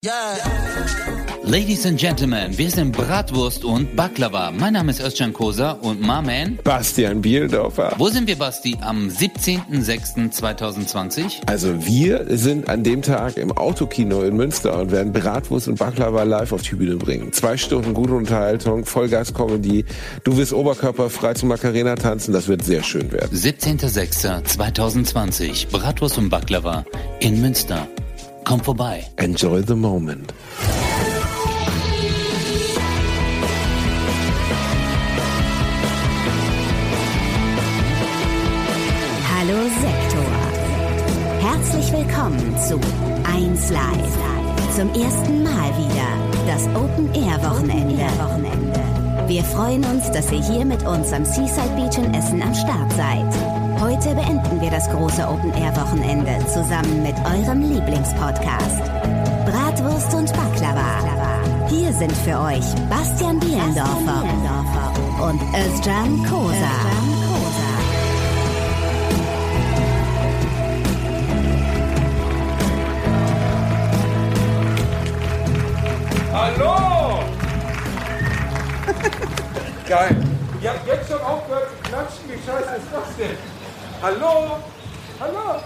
Ladies and Gentlemen, wir sind Bratwurst und Baklava. Mein Name ist Özcan Kosa und my man Bastian Bielendorfer. Wo sind wir, Basti? Am 17.06.2020? Also wir sind an dem Tag im Autokino in Münster und werden Bratwurst und Baklava live auf die Bühne bringen. 2 Stunden gute Unterhaltung, Vollgas-Comedy. Du wirst oberkörperfrei zu Macarena tanzen, das wird sehr schön werden. 17.06.2020, Bratwurst und Baklava in Münster. Komm vorbei. Enjoy the moment. Hallo Sektor. Herzlich willkommen zu 1 Live. Zum ersten Mal wieder das Open-Air-Wochenende. Wir freuen uns, dass ihr hier mit uns am Seaside Beach in Essen am Start seid. Heute beenden wir das große Open-Air-Wochenende zusammen mit eurem Lieblingspodcast Bratwurst und Baklava. Hier sind für euch Bastian Bielendorfer und Özcan Kosa. Hallo! Geil. Ihr habt jetzt schon aufgehört zu klatschen. Wie scheiße ist das denn? Hallo? Hallo?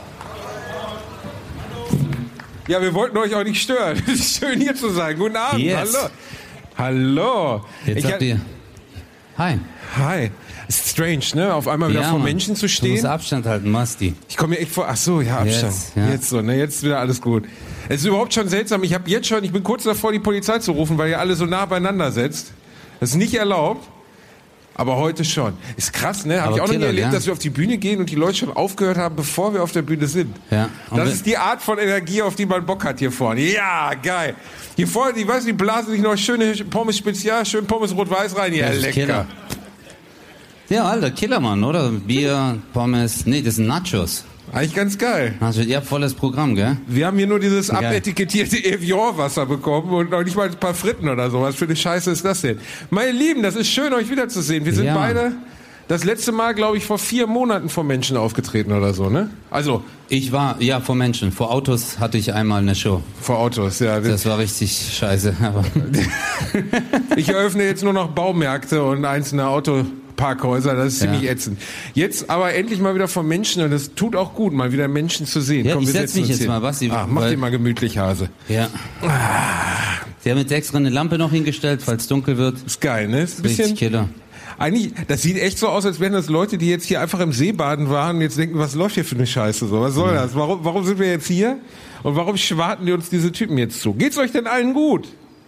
Ja, wir wollten euch auch nicht stören. Es ist schön, hier zu sein. Guten Abend. Yes. Hallo. Hallo. Jetzt habt ihr... Hi. Hi. Ist strange, ne? Auf einmal wieder vor Mann. Menschen zu Du stehen. musst Abstand halten, Masti. Ich komme mir echt vor, ach so, ja, Abstand. Jetzt, ja. Jetzt so, ne, jetzt ist wieder alles gut. Es ist überhaupt schon seltsam, ich bin kurz davor, die Polizei zu rufen, weil ihr alle so nah beieinander sitzt. Das ist nicht erlaubt, aber heute schon. Ist krass, ne? Habe ich auch noch nie erlebt, ja. dass wir auf die Bühne gehen und die Leute schon aufgehört haben, bevor wir auf der Bühne sind. Ja. Und Das ist die Art von Energie, auf die man Bock hat hier vorne. Ja, geil. Hier vorne, die blasen sich noch schöne Pommes Spezial, schön Pommes Rot-Weiß rein, ja, Das ist lecker. Killer. Ja, Alter, Killermann, oder? Bier, Pommes, nee, das sind Nachos. Eigentlich ganz geil. Also, ihr habt volles Programm, gell? Wir haben hier nur dieses Geil. abetikettierte Evian-Wasser bekommen und noch nicht mal ein paar Fritten oder so. Was für eine Scheiße ist das denn? Meine Lieben, das ist schön, euch wiederzusehen. Wir sind Ja, beide das letzte Mal, glaube ich, vor 4 Monaten vor Menschen aufgetreten oder so, ne? Also, Ich war, ja, vor Menschen. Vor Autos hatte ich einmal eine Show. vor Autos, ja. Das war richtig scheiße. Aber Ich eröffne jetzt nur noch Baumärkte und einzelne Autoparkhäuser, das ist ziemlich ätzend. Jetzt aber endlich mal wieder von Menschen und es tut auch gut, mal wieder Menschen zu sehen. Ja, Komm, ich wir setz setzen mich uns jetzt hin. mal, Basti, Mach weil- dir mal gemütlich, Hase. ja. Sie haben jetzt extra eine Lampe noch hingestellt, falls dunkel wird. Ist geil, ne? Ist ein Richtig bisschen... Killer. Eigentlich, das sieht echt so aus, als wären das Leute, die jetzt hier einfach im See baden waren und jetzt denken, was läuft hier für eine Scheiße so? Was soll das? Warum sind wir jetzt hier? Und warum schwarten die uns diese Typen jetzt zu? Geht's euch denn allen gut?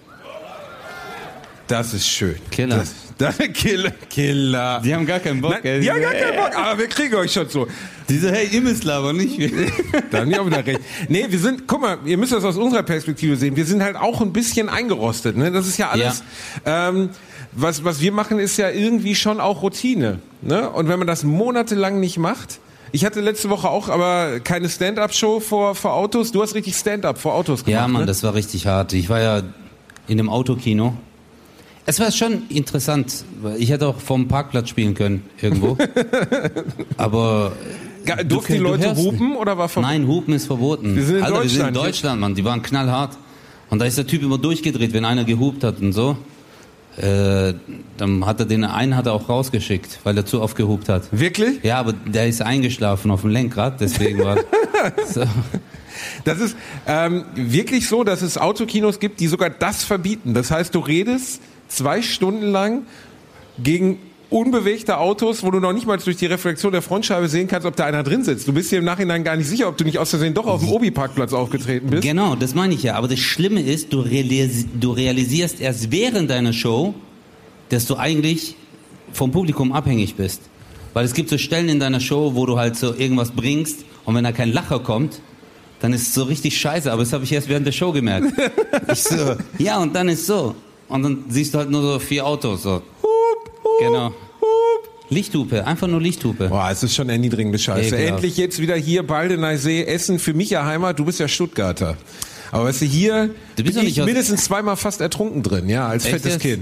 Das ist schön. Killer. Killer. Die haben gar keinen Bock, Nein, die haben gar keinen Bock, aber wir kriegen euch schon so. Diese, hey, Immislaber, nicht wir. Da haben die auch wieder recht. Nee, wir sind, guck mal, ihr müsst das aus unserer Perspektive sehen. Wir sind halt auch ein bisschen eingerostet, ne? Das ist ja alles, was wir machen, ist ja irgendwie schon auch Routine, ne? Und wenn man das monatelang nicht macht, ich hatte letzte Woche auch aber keine Stand-up-Show vor Autos. Du hast richtig Stand-up vor Autos gemacht, Ja, Mann, ne? das war richtig hart. Ich war ja in dem Autokino. Es war schon interessant. Ich hätte auch vom Parkplatz spielen können, irgendwo. Aber... Durften die Leute hörst- hupen oder war verboten? Nein, Hupen ist verboten. Wir sind in Alter, wir sind in Deutschland. Deutschland, Mann. Die waren knallhart. Und da ist der Typ immer durchgedreht, wenn einer gehupt hat und so. Dann hat er den einen hat er auch rausgeschickt, weil er zu oft gehupt hat. Wirklich? Ja, aber der ist eingeschlafen auf dem Lenkrad, deswegen war so. Das ist wirklich so, dass es Autokinos gibt, die sogar das verbieten. Das heißt, du redest 2 Stunden lang gegen unbewegte Autos, wo du noch nicht mal durch die Reflexion der Frontscheibe sehen kannst, ob da einer drin sitzt. Du bist dir im Nachhinein gar nicht sicher, ob du nicht aus Versehen doch auf dem Obi-Parkplatz aufgetreten bist. Genau, das meine ich ja. Aber das Schlimme ist, du realisierst erst während deiner Show, dass du eigentlich vom Publikum abhängig bist. Weil es gibt so Stellen in deiner Show, wo du halt so irgendwas bringst und wenn da kein Lacher kommt, dann ist es so richtig scheiße. Aber das habe ich erst während der Show gemerkt. Ich so, ja, und dann ist so. Und dann siehst du halt nur so 4 Autos. So. Genau. Lichthupe, einfach nur Lichthupe. Boah, es ist schon erniedrigende Scheiße. Ekelhaft. Endlich jetzt wieder hier, Baldeneysee, Essen, für mich ja Heimat, du bist ja Stuttgarter. Aber weißt du, hier Du bist bin doch ich nicht aus- mindestens 2-mal fast ertrunken drin, ja, als Echt fettes jetzt? Kind.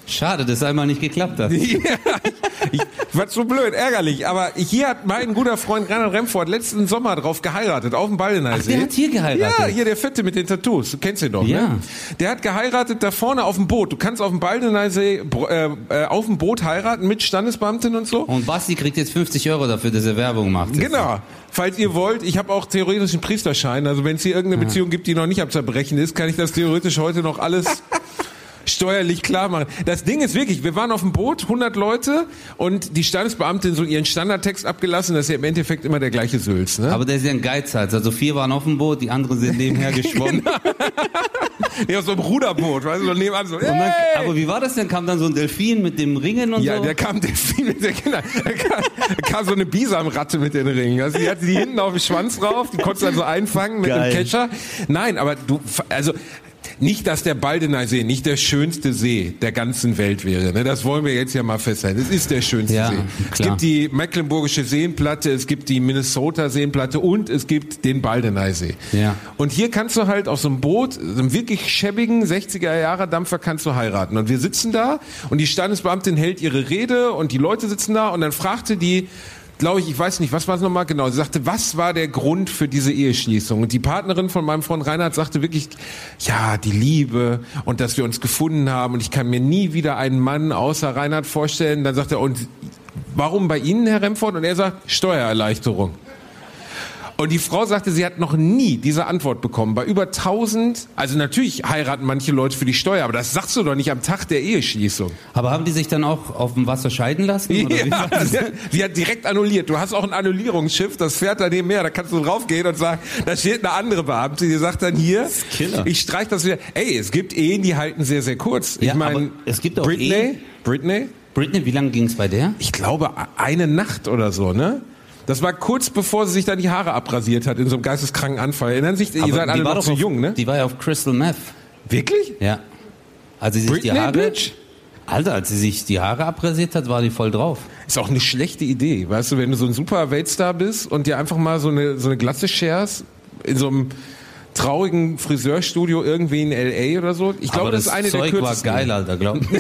Schade, dass es einmal nicht geklappt hat. Ja, ich war so blöd, ärgerlich. Aber hier hat mein guter Freund Reinhard Remford letzten Sommer drauf geheiratet, auf dem Baldeneysee. Der hat hier geheiratet? Ja, hier der Fette mit den Tattoos. Du kennst ihn doch, Ja. ne? Der hat geheiratet da vorne auf dem Boot. Du kannst auf dem Baldeneysee auf dem Boot heiraten mit Standesbeamten und so. Und Basti kriegt jetzt 50 € dafür, dass er Werbung macht. Genau. Falls ihr wollt, ich habe auch theoretisch einen Priesterschein. Also wenn es hier irgendeine Beziehung gibt, die noch nicht am Zerbrechen ist, kann ich das theoretisch heute noch alles steuerlich klar machen. Das Ding ist wirklich, wir waren auf dem Boot, 100 Leute und die Standesbeamtin so ihren Standardtext abgelassen, das ist ja im Endeffekt immer der gleiche Sülz. Ne? Aber der ist ja ein Geizhals. Also 4 waren auf dem Boot, die anderen sind nebenher geschwommen. Ja, so ein Ruderboot, weißt du, so nebenan so. Und dann, aber wie war das denn? Kam dann so ein Delfin mit dem Ringen und Ja, so? der kam Delfin mit der Kinder. Da kam so eine Bisamratte mit den Ringen. Also die hatte die hinten auf dem Schwanz drauf, die konntest du dann so einfangen mit einem Kescher. Nein, aber nicht, dass der Baldeneysee nicht der schönste See der ganzen Welt wäre. Ne? Das wollen wir jetzt ja mal festhalten. Es ist der schönste See. Klar. Es gibt die Mecklenburgische Seenplatte, es gibt die Minnesota Seenplatte und es gibt den Baldeneysee. Ja. Und hier kannst du halt auf so einem Boot, so einem wirklich schäbigen 60er-Jahre-Dampfer kannst du heiraten. Und wir sitzen da und die Standesbeamtin hält ihre Rede und die Leute sitzen da und dann fragte die, glaube ich weiß nicht, was war es nochmal genau, sie sagte, was war der Grund für diese Eheschließung? Und die Partnerin von meinem Freund Reinhard sagte wirklich, ja, die Liebe und dass wir uns gefunden haben und ich kann mir nie wieder einen Mann außer Reinhard vorstellen. Dann sagt er, und warum bei Ihnen, Herr Remford? Und er sagt, Steuererleichterung. Und die Frau sagte, sie hat noch nie diese Antwort bekommen. Bei über 1000, also natürlich heiraten manche Leute für die Steuer, aber das sagst du doch nicht am Tag der Eheschließung. Aber haben die sich dann auch auf dem Wasser scheiden lassen? Oder wie war das? Sie hat direkt annulliert. Du hast auch ein Annullierungsschiff, das fährt da nebenher, da kannst du draufgehen und sagen, da steht eine andere Beamte, die sagt dann hier, Killer. ich streich das wieder. Ey, es gibt Ehen, die halten sehr, sehr kurz. Ja, ich meine, aber es gibt auch Britney, Britney, wie lange ging es bei der? ich glaube eine Nacht oder so, ne? Das war kurz bevor sie sich dann die Haare abrasiert hat in so einem geisteskranken Anfall. Erinnern sich, ihr seid alle noch zu jung, ne? Die war ja auf Crystal Meth. Wirklich? Ja. Als sie sich Britney, die Haare, Bitch? Alter, als sie sich die Haare abrasiert hat, war die voll drauf. Ist auch eine schlechte Idee, weißt du, wenn du so ein super Weltstar bist und dir einfach mal so eine Glatze scherst in so einem traurigen Friseurstudio irgendwie in L.A. oder so. Ich glaube, das ist eine Zeug der kürzesten. war geil, Alter, glaub ich.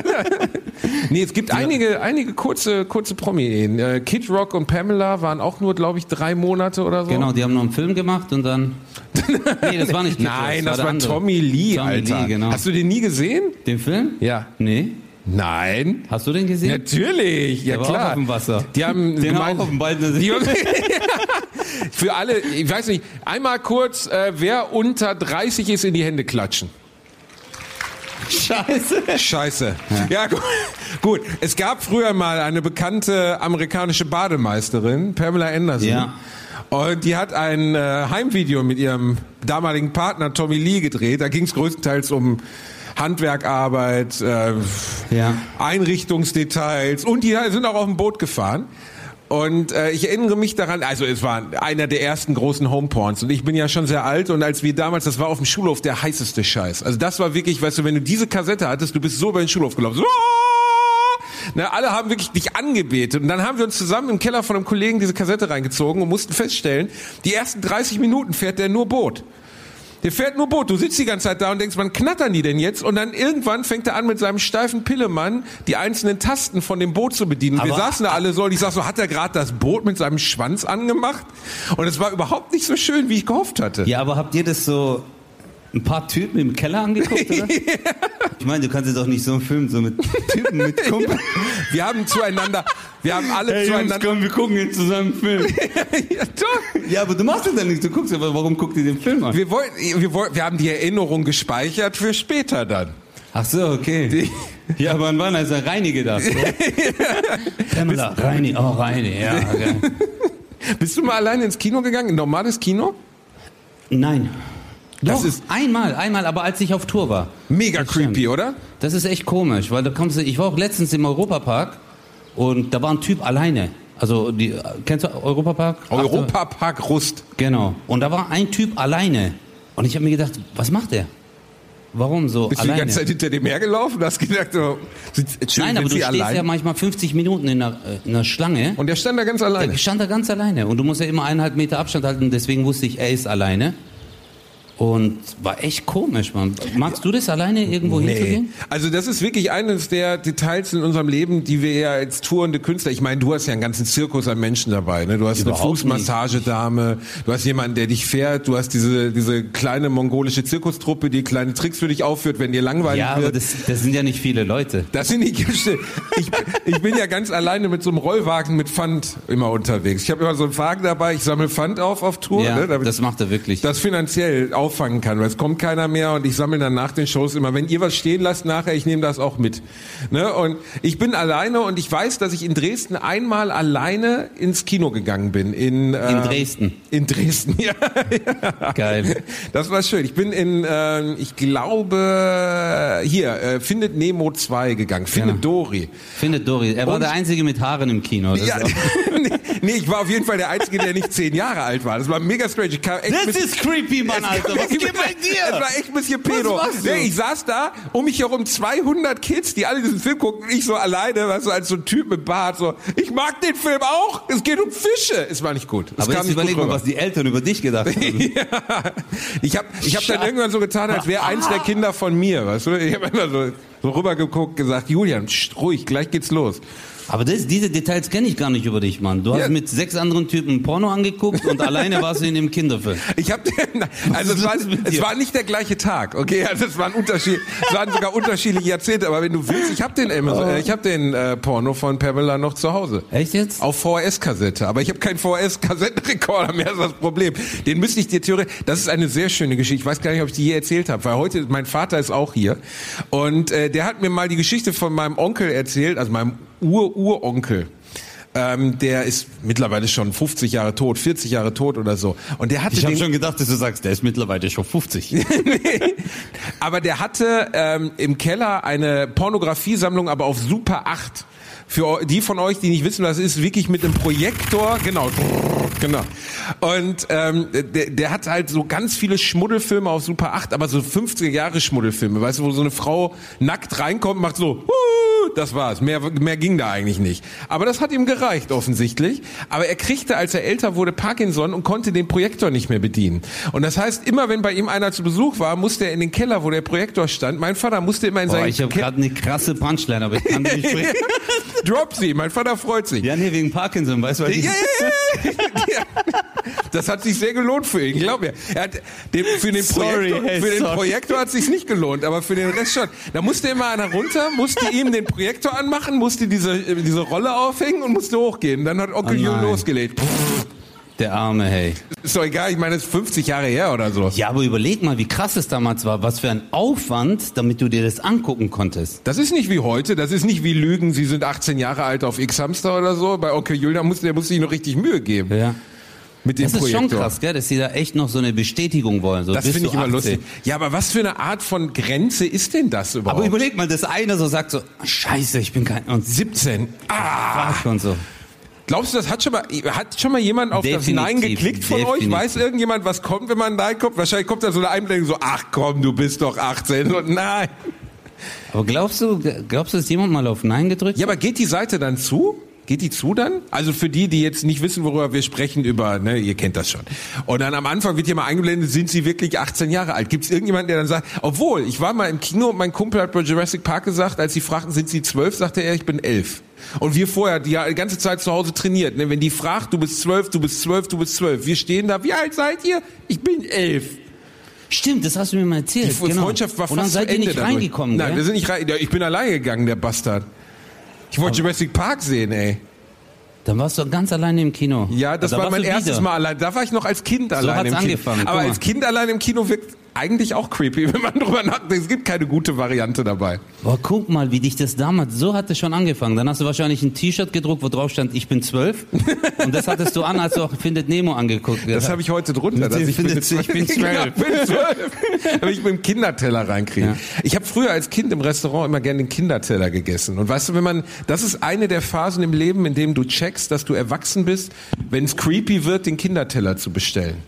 Nee, es gibt einige kurze Promi-Ehen. Kid Rock und Pamela waren auch nur, glaube ich, 3 Monate oder so. Genau, die haben noch einen Film gemacht und dann... Nee, das war nicht Kid Rock, Nein, das der war andere. Tommy Lee, Alter. Lee, genau. Hast du den nie gesehen? Den Film? Ja. Nee. Nein. Hast du den gesehen? Natürlich, ja Der war klar. auch auf dem Wasser. Die haben Den gemeint, auch auf dem Baldeneysee. für alle, ich weiß nicht, einmal kurz, wer unter 30 ist, in die Hände klatschen. Scheiße. Ja, gut. Es gab früher mal eine bekannte amerikanische Bademeisterin, Pamela Anderson. Ja. Und die hat ein Heimvideo mit ihrem damaligen Partner Tommy Lee gedreht. Da ging es größtenteils um Handwerkarbeit, Einrichtungsdetails und die sind auch auf dem Boot gefahren. Und ich erinnere mich daran, also es war einer der ersten großen Homeporns und ich bin ja schon sehr alt und als wir damals, das war auf dem Schulhof der heißeste Scheiß. Also das war wirklich, weißt du, wenn du diese Kassette hattest, du bist so über den Schulhof gelaufen. So, na, alle haben wirklich dich angebetet und dann haben wir uns zusammen im Keller von einem Kollegen diese Kassette reingezogen und mussten feststellen, die ersten 30 Minuten fährt der nur Boot. Der fährt nur Boot. Du sitzt die ganze Zeit da und denkst, wann knattern die denn jetzt? Und dann irgendwann fängt er an, mit seinem steifen Pillemann die einzelnen Tasten von dem Boot zu bedienen. Und wir saßen da alle so und ich sag so, hat er gerade das Boot mit seinem Schwanz angemacht? Und es war überhaupt nicht so schön, wie ich gehofft hatte. Ja, aber habt ihr das so ein paar Typen im Keller angeguckt, oder? Ich meine, du kannst jetzt doch nicht so einen Film so mit Typen, mit Kumpel. Wir haben alle zueinander... Jungs, komm, wir gucken jetzt zusammen einen Film. Ja, doch. Ja, aber du machst es ja nicht, du guckst ja, warum guckt ihr den Film an? Wir haben die Erinnerung gespeichert für später dann. Ach so, okay. Ja, aber wann ist der Reini gedacht? Pamela, Reini, ja. Okay. Bist du mal alleine ins Kino gegangen, ein normales Kino? Nein. Das Doch, ist einmal, aber als ich auf Tour war. mega Das creepy, stimmt. oder? Das ist echt komisch, weil ich war auch letztens im Europapark und da war ein Typ alleine. Also, kennst du Europapark? Europapark Rust. Genau. Und da war ein Typ alleine. Und ich habe mir gedacht, was macht der? Warum so Bist du die alleine? ganze Zeit hinter dem hergelaufen? Du hast gedacht, Nein, aber du stehst ja manchmal 50 Minuten in einer Schlange. Und der stand da ganz alleine. Der stand da ganz alleine. Und du musst ja immer 1,5 Meter Abstand halten. Deswegen wusste ich, er ist alleine. Und war echt komisch, Mann. Magst du das alleine irgendwo hinzugehen? Also das ist wirklich eines der Details in unserem Leben, die wir ja als tourende Künstler, ich meine, du hast ja einen ganzen Zirkus an Menschen dabei, ne? Du hast Überhaupt eine Fußmassagedame, du hast jemanden, der dich fährt, du hast diese kleine mongolische Zirkustruppe, die kleine Tricks für dich aufführt, wenn dir langweilig Ja, wird. aber das sind ja nicht viele Leute. Das sind nicht ich bin ja ganz alleine mit so einem Rollwagen mit Pfand immer unterwegs. Ich habe immer so einen Wagen dabei, ich sammle Pfand auf Tour, Ja, ne? Damit das macht er wirklich. das finanziell auffangen kann, weil es kommt keiner mehr und ich sammle dann nach den Shows immer, wenn ihr was stehen lasst nachher, ich nehme das auch mit. Ne? Und ich bin alleine und ich weiß, dass ich in Dresden einmal alleine ins Kino gegangen bin. In Dresden? In Dresden, ja. Geil. Das war schön. Ich bin ich glaube, Findet Nemo 2 gegangen. Findet Dory. Findet Dory. Er war Und- der Einzige mit Haaren im Kino. Das Ja, ist auch- nee, ich war auf jeden Fall der Einzige, der nicht 10 Jahre alt war. Das war mega strange. Ich kam echt Das ist creepy, Mann, Alter. Was geht bei dir? Es war echt ein bisschen pedo. Was machst du? Nee, ich saß da, um mich herum 200 Kids, die alle diesen Film gucken, und ich so alleine, weißt du, als so ein Typ mit Bart, so, ich mag den Film auch, es geht um Fische. Es war nicht gut. Es Aber kam jetzt nicht überleg gut mal, rüber. was die Eltern über dich gedacht haben. Ja. Ich hab dann irgendwann so getan, als wäre eins der Kinder von mir, weißt du? Ich habe immer so rübergeguckt, gesagt, Julian, ruhig, gleich geht's los. Aber diese Details kenne ich gar nicht über dich, Mann. Du hast Ja. mit 6 anderen Typen Porno angeguckt und alleine warst du in dem Kinderfilm. Ich habe, also es war nicht der gleiche Tag, okay? Also es waren sogar unterschiedliche Jahrzehnte. Aber wenn du willst, ich habe den Porno von Pamela noch zu Hause. Echt jetzt? Auf VHS-Kassette, aber ich habe keinen VHS-Kassettenrekorder mehr, ist das Problem. Den müsste ich dir theoretisch, das ist eine sehr schöne Geschichte. Ich weiß gar nicht, ob ich die je erzählt habe, weil heute, mein Vater ist auch hier und der hat mir mal die Geschichte von meinem Onkel erzählt, also meinem Uronkel. Der ist mittlerweile schon 50 Jahre tot, 40 Jahre tot oder so. Und der hatte Ich habe den, schon gedacht, dass du sagst, der ist mittlerweile schon 50. aber der hatte im Keller eine Pornografiesammlung, aber auf Super 8. Für die von euch, die nicht wissen, was das ist, wirklich mit einem Projektor, genau. Und der hat halt so ganz viele Schmuddelfilme auf Super 8, aber so 50er Jahre Schmuddelfilme, weißt du, wo so eine Frau nackt reinkommt und macht so, das war's. Mehr ging da eigentlich nicht. Aber das hat ihm gereicht, offensichtlich. Aber er kriegte, als er älter wurde, Parkinson und konnte den Projektor nicht mehr bedienen. Und das heißt, immer wenn bei ihm einer zu Besuch war, musste er in den Keller, wo der Projektor stand. Mein Vater musste immer in Boah, seinen ich habe gerade eine krasse Punchline, aber ich kann die nicht bringen. Drop sie, mein Vater freut sich. Ja, nee, wegen Parkinson, weißt du? weil die- Ja. Das hat sich sehr gelohnt für ihn, glaub mir. Er hat für den Projektor hat es sich nicht gelohnt, aber für den Rest schon. Da musste immer einer runter, musste ihm den Projektor anmachen, musste diese Rolle aufhängen und musste hochgehen. Dann hat Onkel Jürgen nein. losgelegt. Der Arme, hey. Ist doch egal, ich meine, das ist 50 Jahre her oder so. Ja, aber überleg mal, wie krass es damals war. Was für ein Aufwand, damit du dir das angucken konntest. Das ist nicht wie heute, das ist nicht wie Lügen, Sie sind 18 Jahre alt auf X-Hamster oder so. Bei Onkel Julian der musste sich noch richtig Mühe geben. Ja. Mit dem Das ist Projektor. schon krass, gell, dass sie da echt noch so eine Bestätigung wollen. So, Das bist finde ich du immer 18. lustig. Ja, aber was für eine Art von Grenze ist denn das überhaupt? Aber überleg mal, dass einer so sagt so, Scheiße, ich bin kein... Und 17. fuck und so. Glaubst du, das hat schon mal jemand auf Definitiv, das Nein geklickt von euch? definitiv. Weiß irgendjemand, was kommt, wenn man Nein kommt? Wahrscheinlich kommt da so eine Einblendung so, ach komm, du bist doch 18. Und nein. Aber glaubst du, dass jemand mal auf Nein gedrückt Ja, hat? aber geht die Seite dann zu? Geht die zu dann? Also für die jetzt nicht wissen, worüber wir sprechen, ne, ihr kennt das schon. Und dann am Anfang wird hier mal eingeblendet, sind sie wirklich 18 Jahre alt? Gibt es irgendjemanden, der dann sagt, obwohl, ich war mal im Kino und mein Kumpel hat bei Jurassic Park gesagt, als sie fragten, sind sie 12, sagte er, ich bin 11. Und wir vorher, die ganze Zeit zu Hause trainiert, ne, wenn die fragt, du bist 12, du bist 12, du bist 12. Wir stehen da, wie alt seid ihr? Ich bin 11. Stimmt, das hast du mir mal erzählt. Die Freundschaft war Und dann fast seid zu ihr Ende nicht dadurch. reingekommen, Nein, gell? wir sind nicht rein. Ich bin allein gegangen, der Bastard. Ich wollte Jurassic Park sehen, ey. Dann warst du ganz alleine im Kino. Ja, das Da war warst mein du erstes wieder. Mal allein. Da war ich noch als Kind allein hat's im Kino. angefangen, Aber guck mal. als Kind allein im Kino wirkt eigentlich auch creepy, wenn man drüber nachdenkt. Es gibt keine gute Variante dabei. Boah, guck mal, wie dich das damals, so hat es schon angefangen. Dann hast du wahrscheinlich ein T-Shirt gedruckt, wo drauf stand, ich bin 12. Und das hattest du an, als du auch Findet Nemo angeguckt hast. Das habe ich heute drunter. Dass ich bin 12. Ich bin 12. Genau, bin 12. Aber ich mit dem Kinderteller reinkriege. Ja. Ich habe früher als Kind im Restaurant immer gerne den Kinderteller gegessen. Und weißt du, das ist eine der Phasen im Leben, in dem du checkst, dass du erwachsen bist, wenn es creepy wird, den Kinderteller zu bestellen.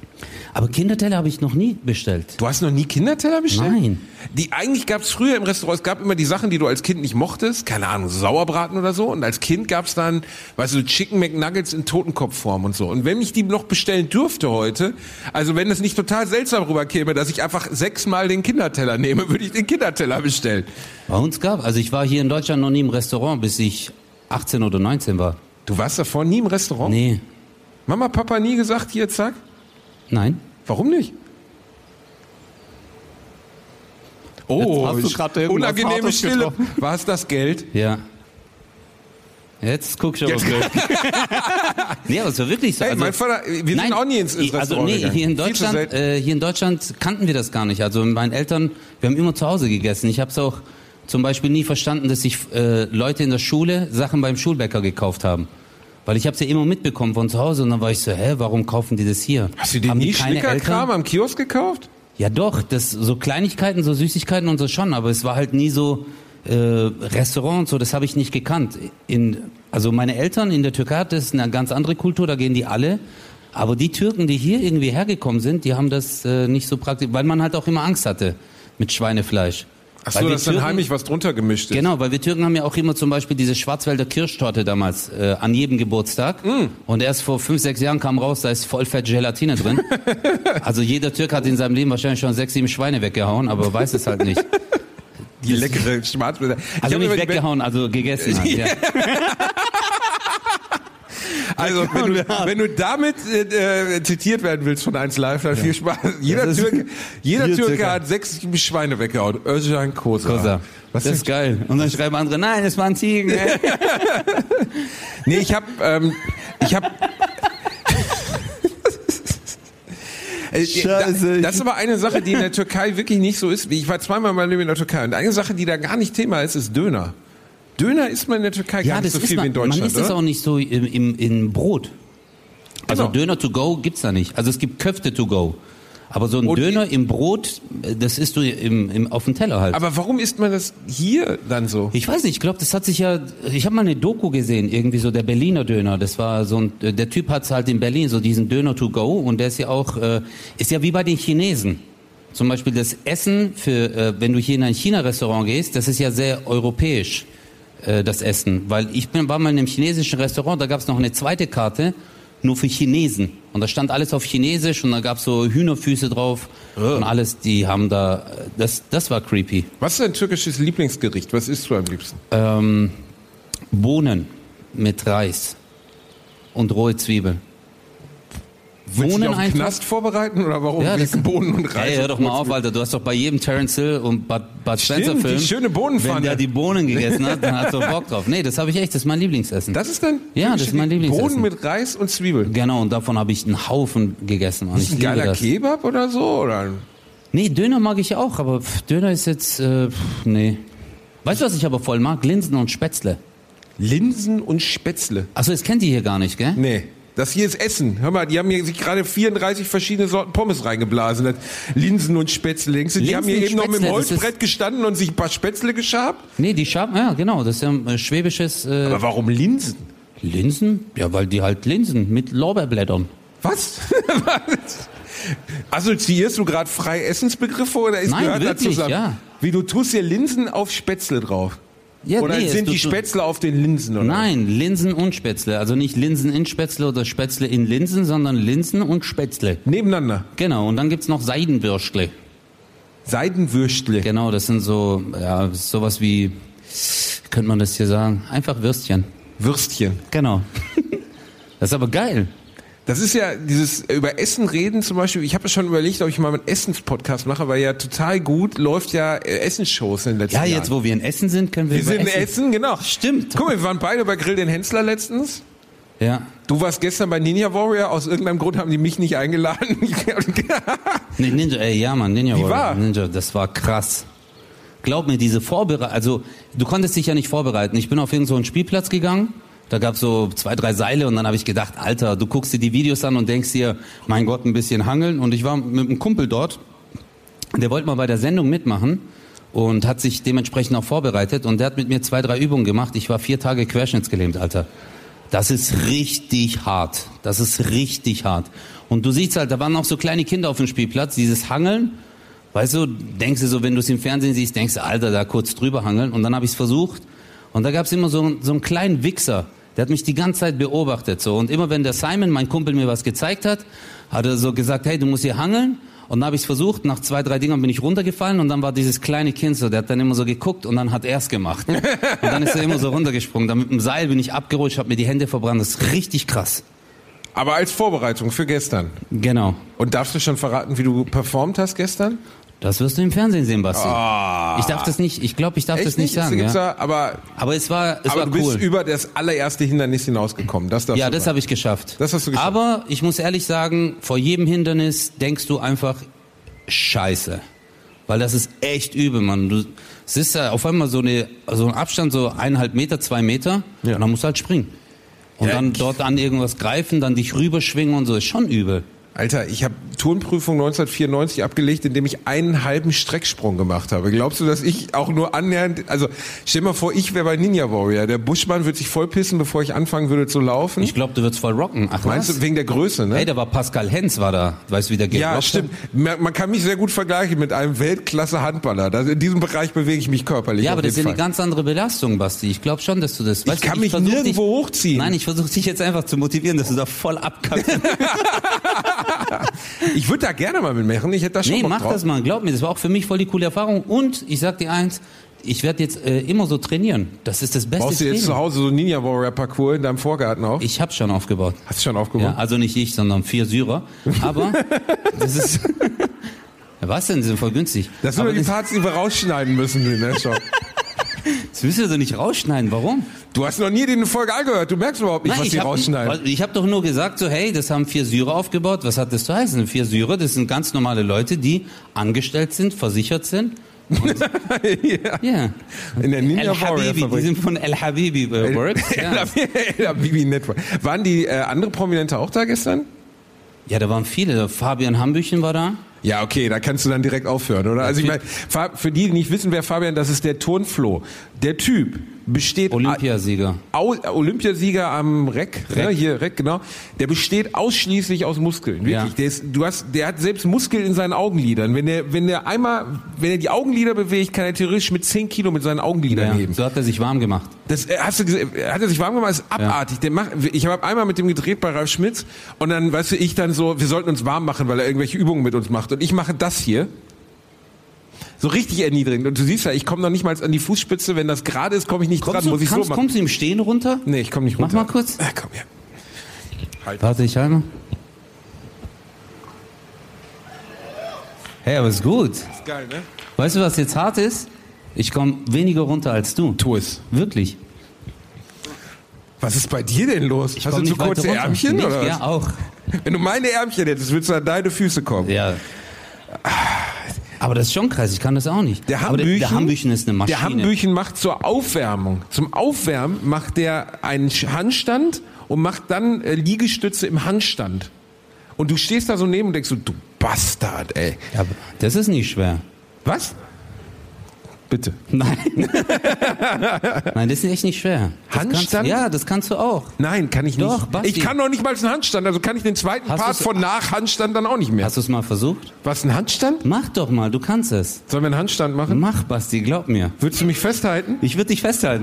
Aber Kinderteller habe ich noch nie bestellt. Du hast noch nie Kinderteller bestellt? Nein. Eigentlich gab es früher im Restaurant, es gab immer die Sachen, die du als Kind nicht mochtest, keine Ahnung, Sauerbraten oder so. Und als Kind gab es dann, weißt du, Chicken McNuggets in Totenkopfform und so. Und wenn ich die noch bestellen dürfte heute, also wenn es nicht total seltsam rüberkäme, dass ich einfach 6-mal den Kinderteller nehme, würde ich den Kinderteller bestellen. Bei uns also ich war hier in Deutschland noch nie im Restaurant, bis ich 18 oder 19 war. Du warst davor nie im Restaurant? Nee. Mama, Papa nie gesagt, hier, zack? Nein. Warum nicht? Oh, hast du gerade irgendwas unangenehme Hartes Stille. getroffen? War es das Geld? Ja. Jetzt guck ich aber blöd. Nee, aber es war wirklich so. Hey, Also, mein Vater, wir sind auch nie ins Restaurant also nee, gegangen. hier in Deutschland kannten wir das gar nicht. Also meine Eltern, wir haben immer zu Hause gegessen. Ich habe es auch zum Beispiel nie verstanden, dass sich Leute in der Schule Sachen beim Schulbäcker gekauft haben. Weil ich habe es ja immer mitbekommen von zu Hause und dann war ich so, warum kaufen die das hier? Hast du dir Haben nie die keine Schnickerkram Eltern? am Kiosk gekauft? Ja doch, so Kleinigkeiten, so Süßigkeiten und so schon, aber es war halt nie so Restaurant und so, das habe ich nicht gekannt. Also meine Eltern in der Türkei, das ist eine ganz andere Kultur, da gehen die alle. Aber die Türken, die hier irgendwie hergekommen sind, die haben das nicht so praktisch, weil man halt auch immer Angst hatte mit Schweinefleisch. Ach so, dass dann heimlich was drunter gemischt ist. Genau, weil wir Türken haben ja auch immer zum Beispiel diese Schwarzwälder Kirschtorte damals an jedem Geburtstag. Und erst vor 5-6 Jahren kam raus, da ist Vollfett Gelatine drin. Also jeder Türke hat in seinem Leben wahrscheinlich schon 6-7 Schweine weggehauen, aber weiß es halt nicht. Die leckere Schwarzwälder. Also nicht weggehauen, also gegessen hat, ja. Also, wenn du damit zitiert werden willst von 1 Live, dann viel Spaß. Jeder Türke hat 6 Schweine weggehauen. Özcan Kosa. Das ist geil. Und dann schreiben andere, nein, es waren Ziegen. Nee, ich hab Scheiße. Das ist aber eine Sache, die in der Türkei wirklich nicht so ist. Ich war 2-mal in meinem Leben in der Türkei und eine Sache, die da gar nicht Thema ist, ist Döner. Döner isst man in der Türkei gar nicht so viel wie in Deutschland, man isst es auch nicht so im Brot. Also Genau. Döner to go gibt's da nicht. Also es gibt Köfte to go. Aber so ein Döner im Brot, das isst du auf dem Teller halt. Aber warum isst man das hier dann so? Ich weiß nicht, ich glaube, das hat sich ja, ich habe mal eine Doku gesehen, irgendwie so der Berliner Döner, das war so der Typ hat's halt in Berlin, so diesen Döner to go und der ist ja auch, ist ja wie bei den Chinesen. Zum Beispiel das Essen wenn du hier in ein China-Restaurant gehst, das ist ja sehr europäisch, das Essen. Weil war mal in einem chinesischen Restaurant, da gab's noch eine zweite Karte, nur für Chinesen. Und da stand alles auf Chinesisch und da gab's so Hühnerfüße drauf und alles, die haben da, das war creepy. Was ist dein türkisches Lieblingsgericht? Was isst du am liebsten? Bohnen mit Reis und rohe Zwiebeln. Willst du dich Bohnen auf den einfach? Knast vorbereiten oder warum? Ja, Wegen Bohnen und Reis? Ey, hör und doch mal Wurzeln? auf, Alter. Du hast doch bei jedem Terence Hill und Bud Spencer Stimmt, Film, die schöne Bohnenpfanne. wenn der die Bohnen gegessen hat, dann hast du Bock drauf. Nee, das habe ich echt, das ist mein Lieblingsessen. Das ist dein Ja, das ist mein Lieblingsessen. Bohnen mit Reis und Zwiebeln. Genau, und davon habe ich einen Haufen gegessen. Und Ist ich ein liebe geiler das. Kebab oder so? Oder? Nee, Döner mag ich auch, aber Döner ist jetzt, nee. Weißt du, was ich aber voll mag? Linsen und Spätzle. Linsen und Spätzle. Achso, das kennt ihr hier gar nicht, gell? Nee. Das hier ist Essen. Hör mal, die haben hier sich gerade 34 verschiedene Sorten Pommes reingeblasen. Das Linsen und Spätzle. Denkst du, die haben hier eben noch mit dem Spätzle, das Holzbrett gestanden und sich ein paar Spätzle geschabt? Nee, die Schaben, ja genau, das ist ja ein schwäbisches Aber warum Linsen? Linsen? Ja, weil die halt Linsen mit Lorbeerblättern. Was? Assoziierst du gerade freie Essensbegriffe oder Nein, gehört da wirklich, zusammen? ja. Wie, du tust hier Linsen auf Spätzle drauf? Ja, Oder nee, sind die Spätzle auf den Linsen? Oder? Nein, Linsen und Spätzle. Also nicht Linsen in Spätzle oder Spätzle in Linsen, sondern Linsen und Spätzle. Nebeneinander. Genau, und dann gibt's noch Seidenwürstle. Seidenwürstle. Genau, das sind so, ja, sowas wie, könnte man das hier sagen? Einfach Würstchen. Würstchen. Genau. Das ist aber geil. Das ist ja dieses über Essen reden zum Beispiel. Ich habe ja schon überlegt, ob ich mal einen Essenspodcast mache, weil ja total gut läuft ja Essensshows in den letzten Ja, Jahren. jetzt wo wir in Essen sind, können wir Wir über sind in Essen, genau. Stimmt. Guck mal, wir waren beide bei Grill den Hensler letztens. Ja. Du warst gestern bei Ninja Warrior. Aus irgendeinem Grund haben die mich nicht eingeladen. Nee, Ninja, ja Mann, Ninja Wie Warrior. war? Ninja, das war krass. Glaub mir, diese Vorbereitung, also du konntest dich ja nicht vorbereiten. Ich bin auf irgend so einen Spielplatz gegangen, da gab's so 2, 3 Seile und dann habe ich gedacht, Alter, du guckst dir die Videos an und denkst dir, mein Gott, ein bisschen hangeln. Und ich war mit einem Kumpel dort, der wollte mal bei der Sendung mitmachen und hat sich dementsprechend auch vorbereitet und der hat mit mir 2, 3 Übungen gemacht. Ich war 4 Tage querschnittsgelähmt, Alter. Das ist richtig hart. Das ist richtig hart. Und du siehst halt, da waren auch so kleine Kinder auf dem Spielplatz, dieses Hangeln. Weißt du, denkst du so, wenn du es im Fernsehen siehst, denkst du, Alter, da kurz drüber hangeln. Und dann habe ich es versucht. Und da gab es immer so einen kleinen Wichser. Der hat mich die ganze Zeit beobachtet. So. Und immer wenn der Simon, mein Kumpel, mir was gezeigt hat, hat er so gesagt, hey, du musst hier hangeln. Und dann habe ich es versucht. Nach 2, 3 Dingern bin ich runtergefallen. Und dann war dieses kleine Kind so, der hat dann immer so geguckt. Und dann hat er es gemacht. Und dann ist er immer so runtergesprungen. Dann mit dem Seil bin ich abgerutscht, habe mir die Hände verbrannt. Das ist richtig krass. Aber als Vorbereitung für gestern. Genau. Und darfst du schon verraten, wie du performt hast gestern? Das wirst du im Fernsehen sehen, Basti. Oh. Ich darf das nicht, ich glaube, ich darf Echt das nicht sagen. Ja. Da, aber es war du cool. bist über das allererste Hindernis hinausgekommen. Das habe ich geschafft. Das hast du geschafft. Aber ich muss ehrlich sagen, vor jedem Hindernis denkst du einfach, Scheiße. Weil das ist echt übel, Mann. Es ist ja auf einmal so ein Abstand, so 1,5 Meter, 2 Meter. Ja. Und dann musst du halt springen. Und dann dort an irgendwas greifen, dann dich rüberschwingen und so. Ist schon übel. Alter, ich habe Turnprüfung 1994 abgelegt, indem ich einen halben Strecksprung gemacht habe. Glaubst du, dass ich auch nur annähernd, also stell dir mal vor, ich wäre bei Ninja Warrior. Der Buschmann wird sich voll pissen, bevor ich anfangen würde zu laufen. Ich glaube, du würdest voll rocken. Ach, meinst du, wegen der Größe, ne? Hey, da war Pascal Hens, war da. Weißt du, wie der gerockt hat? Ja, stimmt. Man kann mich sehr gut vergleichen mit einem Weltklasse-Handballer. In diesem Bereich bewege ich mich körperlich. Ja, aber das ist eine ganz andere Belastung, Basti. Ich glaube schon, dass du das... Ich kann mich nirgendwo hochziehen. Nein, ich versuche dich jetzt einfach zu motivieren, dass du da voll abkackst. Ich würde da gerne mal mitmachen, ich hätte da schon Bock mach drauf. Das mal, glaub mir, das war auch für mich voll die coole Erfahrung. Und ich sag dir eins, ich werde jetzt immer so trainieren. Das ist das beste Brauchst du jetzt Training. Zu Hause so Ninja Warrior Parcours in deinem Vorgarten auch? Ich habe schon aufgebaut. Hast du schon aufgebaut? Ja, also nicht ich, sondern 4 Syrer. Aber das ist... Was denn? Die sind voll günstig. Das sind nur die Parts, die wir rausschneiden müssen, ne? Schon. Das willst du doch nicht rausschneiden. Warum? Du hast noch nie den Folge angehört. Du merkst überhaupt nicht, was die rausschneiden. Ich habe doch nur gesagt, so hey, das haben 4 Syrer aufgebaut. Was hat das zu heißen? 4 Syrer, das sind ganz normale Leute, die angestellt sind, versichert sind. Ja. In der Ninja Warrior Fabrik. Die sind von El Habibi Works. El Habibi Network. Waren die andere Prominente auch da gestern? Ja, da waren viele. Fabian Hambüchen war da. Ja, okay, da kannst du dann direkt aufhören, oder? Also ich meine, für die, die nicht wissen, wer Fabian, das ist der Turnflo. Der Typ besteht... Olympiasieger. Olympiasieger am Reck. Ne, hier, Reck, genau. Der besteht ausschließlich aus Muskeln, wirklich. Ja. Der hat selbst Muskeln in seinen Augenlidern. Wenn er die Augenlider bewegt, kann er theoretisch mit 10 Kilo mit seinen Augenlidern heben. So hat er sich warm gemacht. Hast du gesehen, hat er sich warm gemacht? Das ist abartig. Ja. Ich habe einmal mit dem gedreht bei Ralf Schmitz und dann, weißt du, ich dann so, wir sollten uns warm machen, weil er irgendwelche Übungen mit uns macht. Und ich mache das hier. So richtig erniedrigend. Und du siehst ja, ich komme noch nicht mal an die Fußspitze. Wenn das gerade ist, komme ich nicht dran. Muss ich so machen. Kommst du im Stehen runter? Nee, ich komme nicht runter. Mach mal kurz. Komm her. Halt. Warte, ich halte mal. Hey, aber ist gut. Ist geil, ne? Weißt du, was jetzt hart ist? Ich komme weniger runter als du. Tu es. Wirklich. Was ist bei dir denn los? Hast du zu kurze Ärmchen? Nicht, oder was? Ja, auch. Wenn du meine Ärmchen hättest, würdest du an deine Füße kommen. Ja. Aber das ist schon krass, ich kann das auch nicht. Der Hambüchen ist eine Maschine. Der Hambüchen macht zur Aufwärmung. Zum Aufwärmen macht der einen Handstand und macht dann Liegestütze im Handstand. Und du stehst da so neben und denkst so, du Bastard, ey. Ja, das ist nicht schwer. Was? Bitte. Nein. Nein, das ist echt nicht schwer. Handstand? Das kannst du auch. Nein, kann ich nicht. Doch, Basti. Ich kann doch nicht mal einen Handstand, also kann ich den zweiten Part von nach Handstand dann auch nicht mehr. Hast du es mal versucht? Was, ein Handstand? Mach doch mal, du kannst es. Sollen wir einen Handstand machen? Mach, Basti, glaub mir. Würdest du mich festhalten? Ich würde dich festhalten.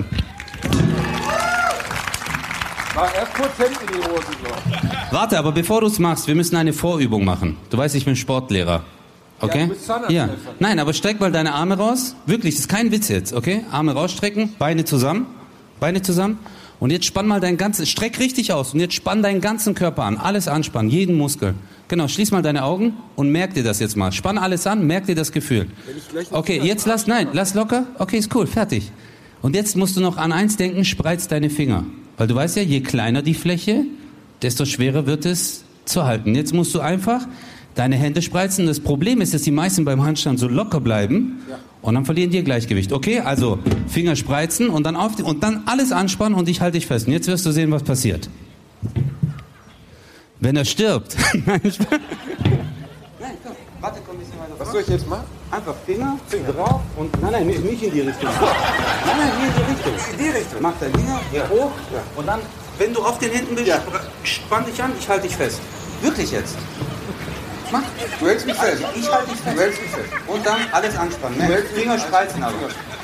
War erst kurz Hände in die Hose. So. Warte, aber bevor du es machst, wir müssen eine Vorübung machen. Du weißt, ich bin Sportlehrer. Okay? Ja, du bist Zahnarzthelfer. Ja. Nein, aber streck mal deine Arme raus. Wirklich, das ist kein Witz jetzt, okay? Arme rausstrecken, Beine zusammen. Beine zusammen. Und jetzt spann mal streck richtig aus. Und jetzt spann deinen ganzen Körper an. Alles anspannen, jeden Muskel. Genau, schließ mal deine Augen und merk dir das jetzt mal. Spann alles an, merk dir das Gefühl. Okay, jetzt lass locker. Okay, ist cool, fertig. Und jetzt musst du noch an eins denken, spreiz deine Finger. Weil du weißt ja, je kleiner die Fläche, desto schwerer wird es zu halten. Jetzt musst du einfach deine Hände spreizen. Das Problem ist, dass die meisten beim Handstand so locker bleiben und dann verlieren die ihr Gleichgewicht. Okay, also Finger spreizen und dann und dann alles anspannen und ich halte dich fest. Und jetzt wirst du sehen, was passiert. Wenn er stirbt. Nein, komm. Warte, komm ein bisschen weiter. Was soll ich jetzt machen? Einfach Finger drauf und nein, nicht in die Richtung. Nein, hier in die Richtung. In die Richtung. Mach deinen Finger hier hoch und dann wenn du auf den Händen bist, spann dich an, ich halte dich fest. Wirklich jetzt. Mach. Du hältst mich fest. Ich halte dich fest. Du hältst mich fest. Und dann alles anspannen. Ne? Finger spreizen aber.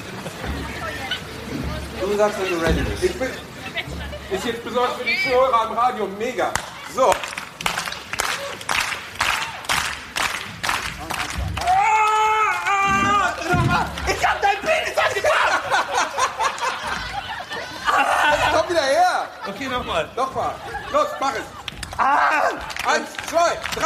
Du sagst, wenn du ready bist. Ist jetzt besonders für die Zuhörer am Radio mega. So. Ich hab deinen Penis angepasst! Komm wieder her! Okay, nochmal. Nochmal. Los, mach es. 1, 2, 3.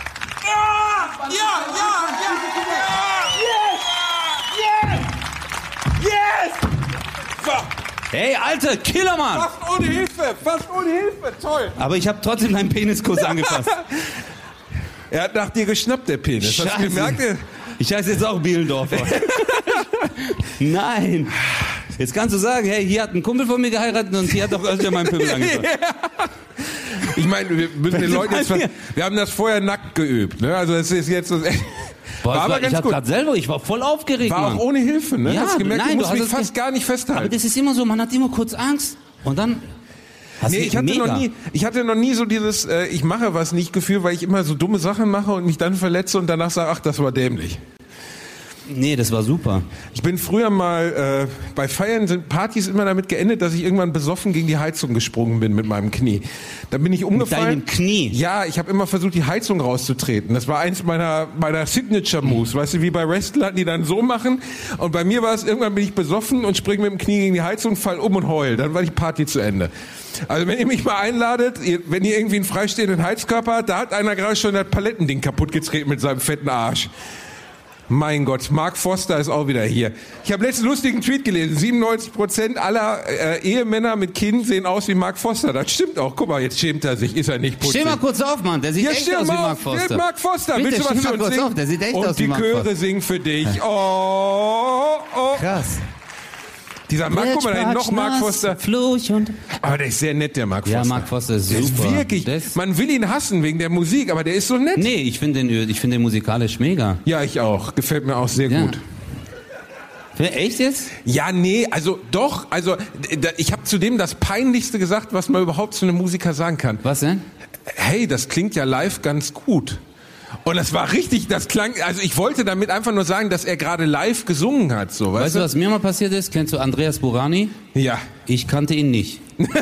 Yes! So, Hey, Alter, Killermann! fast ohne Hilfe, toll. Aber ich habe trotzdem deinen Peniskuss angefasst. Er hat nach dir geschnappt, der Penis. Hast du gemerkt? Ich heiße jetzt auch Bielendorfer. Nein. Jetzt kannst du sagen, hey, hier hat ein Kumpel von mir geheiratet und hier hat doch öfter mein Pimmel angefasst. Ich meine, wir müssen den Leuten jetzt... Wir haben das vorher nackt geübt, ne? Also es ist jetzt... Boah, war aber ich ganz gut. gerade selber, ich war voll aufgeregt, War Mann. auch ohne Hilfe, ne? Ja, Hast gemerkt, nein, du musst du mich hast es fast gar nicht festhalten. Aber das ist immer so, man hat immer kurz Angst und dann... Nee, ich hatte noch nie so dieses ich mache was nicht Gefühl, weil ich immer so dumme Sachen mache und mich dann verletze und danach sage, ach, das war dämlich. Nee, das war super. Ich bin früher mal, bei Feiern sind Partys immer damit geendet, dass ich irgendwann besoffen gegen die Heizung gesprungen bin mit meinem Knie. Dann bin ich umgefallen. Mit deinem Knie? Ja, ich habe immer versucht, die Heizung rauszutreten. Das war eins meiner Signature-Moves. Weißt du, wie bei Wrestlern, die dann so machen. Und bei mir war es, irgendwann bin ich besoffen und springe mit dem Knie gegen die Heizung, fall um und heul. Dann war die Party zu Ende. Also wenn ihr mich mal einladet, wenn ihr irgendwie einen freistehenden Heizkörper habt, da hat einer gerade schon das Palettending kaputt getreten mit seinem fetten Arsch. Mein Gott, Mark Foster ist auch wieder hier. Ich habe letzten lustigen Tweet gelesen. 97% aller Ehemänner mit Kind sehen aus wie Mark Foster. Das stimmt auch. Guck mal, jetzt schämt er sich. Ist er nicht putzig? Steh mal kurz auf, Mann. Der sieht echt aus wie Mark Foster. Mark Foster. Bitte, willst du was steh für mal uns kurz singen? auf. Der sieht echt und aus wie Mark die Chöre Foster. singen für dich. Oh. Krass. Dieser Mark, guck mal, da noch Mark Foster. Fluch und... Aber der ist sehr nett, der Mark Foster. Ja, Mark Foster ist der super. Ist wirklich, man will ihn hassen wegen der Musik, aber der ist so nett. Nee, ich finde den musikalisch mega. Ja, ich auch. Gefällt mir auch sehr gut. Echt jetzt? Ja, nee, also doch, also ich habe zudem das Peinlichste gesagt, was man überhaupt zu einem Musiker sagen kann. Was denn? Hey, das klingt ja live ganz gut. Und das war richtig, das klang, also ich wollte damit einfach nur sagen, dass er gerade live gesungen hat, so, Weißt du, was mir mal passiert ist? Kennst du Andreas Burani? Ja. Ich kannte ihn nicht.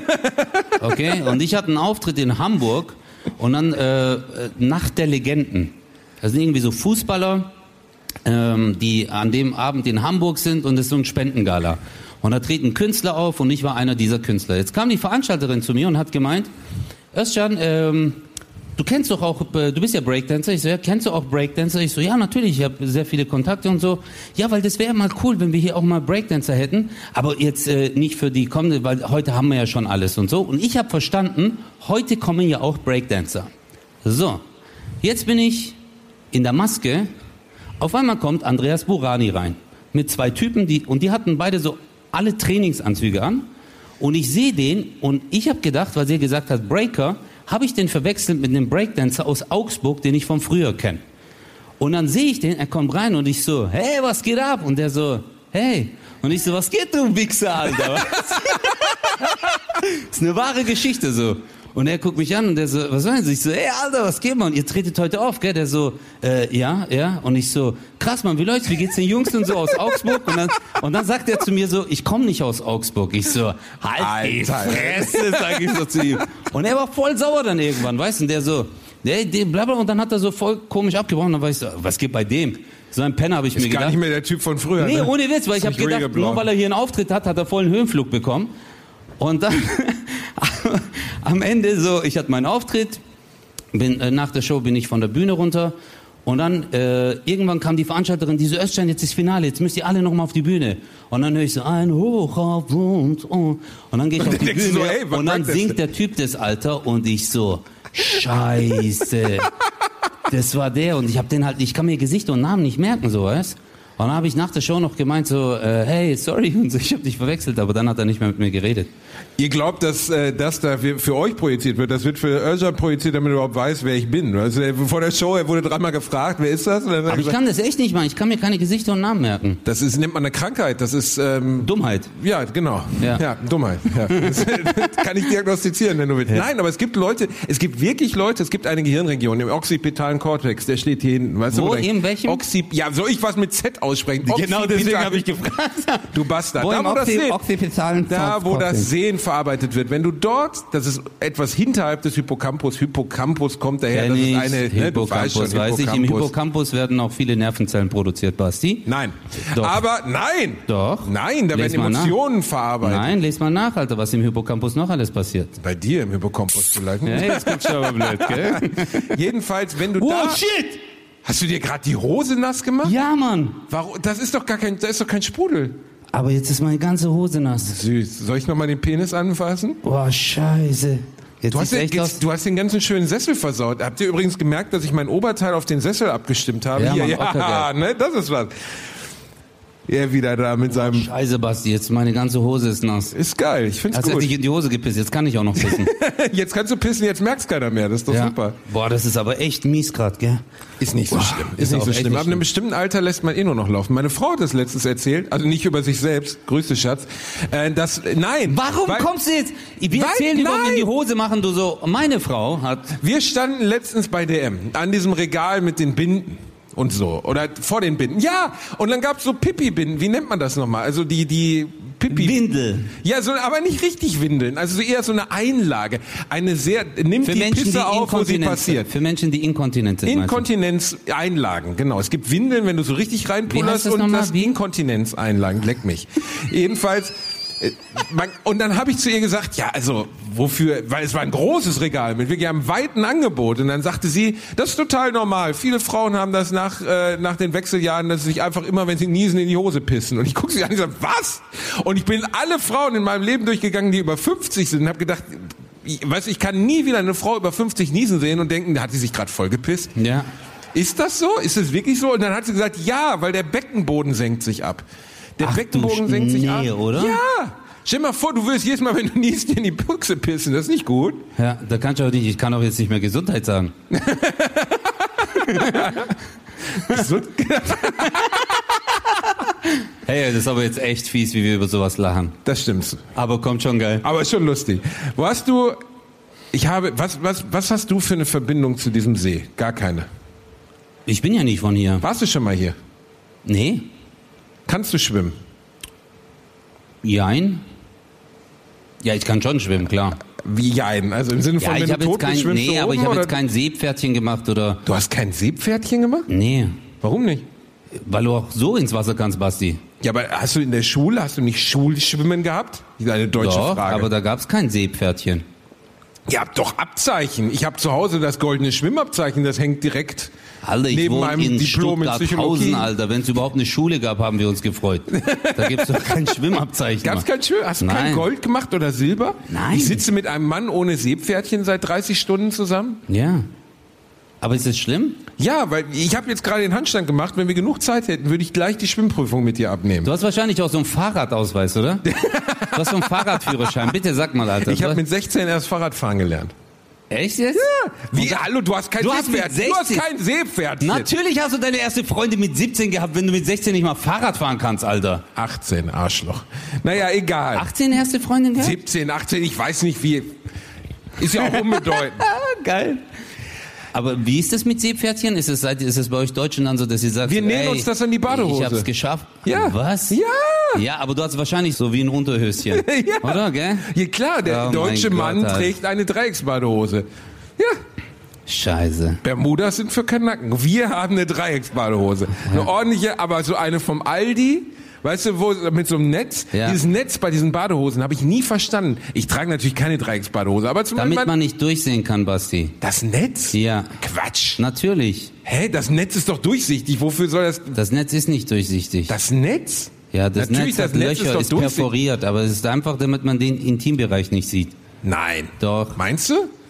Okay? Und ich hatte einen Auftritt in Hamburg und dann Nacht der Legenden. Das sind irgendwie so Fußballer, die an dem Abend in Hamburg sind und es ist so ein Spendengala. Und da treten Künstler auf und ich war einer dieser Künstler. Jetzt kam die Veranstalterin zu mir und hat gemeint, Özcan, du kennst doch auch, du bist ja Breakdancer. Ich so, ja, kennst du auch Breakdancer? Ich so, ja, natürlich, ich habe sehr viele Kontakte und so. Ja, weil das wäre mal cool, wenn wir hier auch mal Breakdancer hätten. Aber jetzt nicht für die kommende, weil heute haben wir ja schon alles und so. Und ich habe verstanden, heute kommen ja auch Breakdancer. So, jetzt bin ich in der Maske. Auf einmal kommt Andreas Burani rein. Mit 2 Typen, die hatten beide so alle Trainingsanzüge an. Und ich sehe den und ich habe gedacht, weil sie gesagt hat, Breaker, habe ich den verwechselt mit einem Breakdancer aus Augsburg, den ich von früher kenne. Und dann sehe ich den, er kommt rein und ich so, hey, was geht ab? Und der so, hey. Und ich so, was geht, du Wichser, Alter? Das ist eine wahre Geschichte so. Und er guckt mich an und der so, was meinen Sie? Ich so, hey, Alter, was geht, man? Ihr tretet heute auf, gell? Der so, ja. Und ich so, krass, Mann, wie läuft's? Wie geht's den Jungs denn so aus Augsburg? Und dann sagt er zu mir so, ich komme nicht aus Augsburg. Ich so, halt die Fresse, sag ich so zu ihm. Und er war voll sauer dann irgendwann, weißt du? Und der so, blablabla. Und dann hat er so voll komisch abgebrochen. Und dann war ich so, was geht bei dem? So ein Penner habe ich mir gedacht. Ist gar nicht mehr der Typ von früher. Nee, ne? ohne Witz, weil ich habe gedacht, nur weil er hier einen Auftritt hat, hat er voll einen Höhenflug bekommen. Und dann am Ende so, ich hatte meinen Auftritt, nach der Show bin ich von der Bühne runter und dann irgendwann kam die Veranstalterin, die so, Özcan, jetzt ist Finale, jetzt müsst ihr alle nochmal auf die Bühne. Und dann höre ich so, ein Hoch auf und dann gehe ich auf die Bühne so, ey, und dann singt der Typ das, Alter, und ich so, Scheiße, das war der und ich kann mir Gesichter und Namen nicht merken, so, weißt? Und dann habe ich nach der Show noch gemeint so, hey, sorry, und so, ich habe dich verwechselt, aber dann hat er nicht mehr mit mir geredet. Ihr glaubt, dass das da für euch projiziert wird, das wird für Özcan projiziert, damit er überhaupt weiß, wer ich bin. Also vor der Show, er wurde 3-mal gefragt, wer ist das? Und dann Aber ich kann das echt nicht machen, ich kann mir keine Gesichter und Namen merken. Das nennt man eine Krankheit, das ist... Dummheit. Ja, genau. Ja, Dummheit. Ja. Das kann ich diagnostizieren, wenn du willst. Ja. Nein, aber es gibt wirklich Leute, es gibt eine Gehirnregion im occipitalen Kortex, der steht hier hinten. Weißt Wo, du, in welchem? Ja, soll ich was mit Z aussprechen? Genau deswegen habe ich gefragt. Du Bastard. Wo wo das Sehen verarbeitet wird. Wenn du dort, das ist etwas hinterhalb des Hippocampus kommt daher, das ist eine... Hippocampus, weiß ich. Im Hippocampus werden auch viele Nervenzellen produziert, Basti. Nein. Doch. Aber nein. Doch. Nein, da werden Emotionen verarbeitet. Nein, les mal nach, Alter, was im Hippocampus noch alles passiert. Bei dir im Hippocampus vielleicht. Ja, jetzt guckst du aber blöd, gell? Jedenfalls, wenn du shit! Hast du dir gerade die Hose nass gemacht? Ja, Mann. Warum? Da ist doch kein Sprudel. Aber jetzt ist meine ganze Hose nass. Süß. Soll ich nochmal den Penis anfassen? Boah, scheiße. Du hast den ganzen schönen Sessel versaut. Habt ihr übrigens gemerkt, dass ich mein Oberteil auf den Sessel abgestimmt habe? Ja, Mann, ne? Das ist was. Er wieder da mit seinem... Scheiße, Basti, jetzt meine ganze Hose ist nass. Ist geil, ich find's gut. Hast du dich in die Hose gepisst, jetzt kann ich auch noch pissen. Jetzt kannst du pissen, jetzt merkt's keiner mehr, das ist doch super. Boah, das ist aber echt mies grad, gell? Ist nicht so schlimm. Ist nicht so schlimm. Ab einem bestimmten Alter lässt man noch laufen. Meine Frau hat das letztens erzählt, also nicht über sich selbst, Grüße Schatz, nein. Warum kommst du jetzt? Wir erzählen dir, warum wir in die Hose machen, du so, meine Frau hat... Wir standen letztens bei DM, an diesem Regal mit den Binden. Und so. Oder vor den Binden. Ja! Und dann gab's so Pipi-Binden. Wie nennt man das nochmal? Also die Pipi... Windel. Ja, so, aber nicht richtig Windeln. Also so eher so eine Einlage. Nimmt für die Menschen, Pisse auf, wo sie passiert. Für Menschen, die inkontinent sind. Inkontinenzeinlagen, genau. Es gibt Windeln, wenn du so richtig reinpullerst, und das Inkontinenzeinlagen. Leck mich. Jedenfalls... Und dann habe ich zu ihr gesagt, ja, also wofür, weil es war ein großes Regal mit wirklich einem weiten Angebot. Und dann sagte sie, das ist total normal. Viele Frauen haben das nach den Wechseljahren, dass sie sich einfach immer, wenn sie niesen, in die Hose pissen. Und ich gucke sie an und sage, was? Und ich bin alle Frauen in meinem Leben durchgegangen, die über 50 sind und habe gedacht, ich kann nie wieder eine Frau über 50 niesen sehen und denken, da hat sie sich gerade voll gepisst. Ja. Ist das so? Ist es wirklich so? Und dann hat sie gesagt, ja, weil der Beckenboden senkt sich ab. Der Beckenboden senkt sich ab. Oder? Ja. Stell dir mal vor, du willst jedes Mal, wenn du niest, dir in die Buchse pissen. Das ist nicht gut. Ja, da kannst du auch nicht. Ich kann auch jetzt nicht mehr Gesundheit sagen. Hey, das ist aber jetzt echt fies, wie wir über sowas lachen. Das stimmt. Aber kommt schon geil. Aber ist schon lustig. Was hast du für eine Verbindung zu diesem See? Gar keine. Ich bin ja nicht von hier. Warst du schon mal hier? Nee. Kannst du schwimmen? Jein. Ja, ich kann schon schwimmen, klar. Wie jein? Also im Sinne von, wenn du tot bist, schwimmst du oben, aber ich habe jetzt kein Seepferdchen gemacht, oder... Du hast kein Seepferdchen gemacht? Nee. Warum nicht? Weil du auch so ins Wasser kannst, Basti. Ja, aber hast du nicht Schulschwimmen gehabt? Das ist eine deutsche Doch, Frage. Aber da gab's kein Seepferdchen. Ihr habt doch Abzeichen. Ich habe zu Hause das goldene Schwimmabzeichen, das hängt direkt Alter, ich neben wohne meinem in Diplom in Psychologie. Alter. Wenn es überhaupt eine Schule gab, haben wir uns gefreut. Da gibt's doch kein Schwimmabzeichen. Gab's kein Schwimm? Hast du kein Gold gemacht oder Silber? Nein. Ich sitze mit einem Mann ohne Seepferdchen seit 30 Stunden zusammen. Ja. Aber ist das schlimm? Ja, weil ich habe jetzt gerade den Handstand gemacht. Wenn wir genug Zeit hätten, würde ich gleich die Schwimmprüfung mit dir abnehmen. Du hast wahrscheinlich auch so einen Fahrradausweis, oder? Du hast so einen Fahrradführerschein. Bitte sag mal, Alter. Ich habe mit 16 erst Fahrradfahren gelernt. Echt jetzt? Ja. Wie? Hallo, du hast kein Seepferdchen. Du hast kein Seepferdchen. Natürlich hast du deine erste Freundin mit 17 gehabt, wenn du mit 16 nicht mal Fahrrad fahren kannst, Alter. 18, Arschloch. Naja, egal. 18 erste Freundin gehabt? 17, 18, ich weiß nicht wie. Ist ja auch unbedeutend. Geil. Aber wie ist das mit Seepferdchen? Ist es bei euch Deutschen dann so, dass ihr sagt, wir nähen uns das an die Badehose. Ich hab's geschafft. Ja. Was? Ja. Ja, aber du hast wahrscheinlich so wie ein Unterhöschen. Ja. Oder, gell? Ja klar, der deutsche Mann trägt eine Dreiecksbadehose. Ja. Scheiße. Bermudas sind für Kanaken. Wir haben eine Dreiecksbadehose. Eine ordentliche, aber so eine vom Aldi. Weißt du, wo mit so einem Netz, dieses Netz bei diesen Badehosen habe ich nie verstanden. Ich trage natürlich keine Dreiecksbadehose, aber zum Damit man nicht durchsehen kann, Basti. Das Netz? Ja. Quatsch. Natürlich. Hä, das Netz ist doch durchsichtig. Wofür soll das? Das Netz ist nicht durchsichtig. Das Netz? Ja, das natürlich, Netz hat Löcher, ist perforiert, aber es ist einfach, damit man den Intimbereich nicht sieht. Nein. Doch. Meinst du?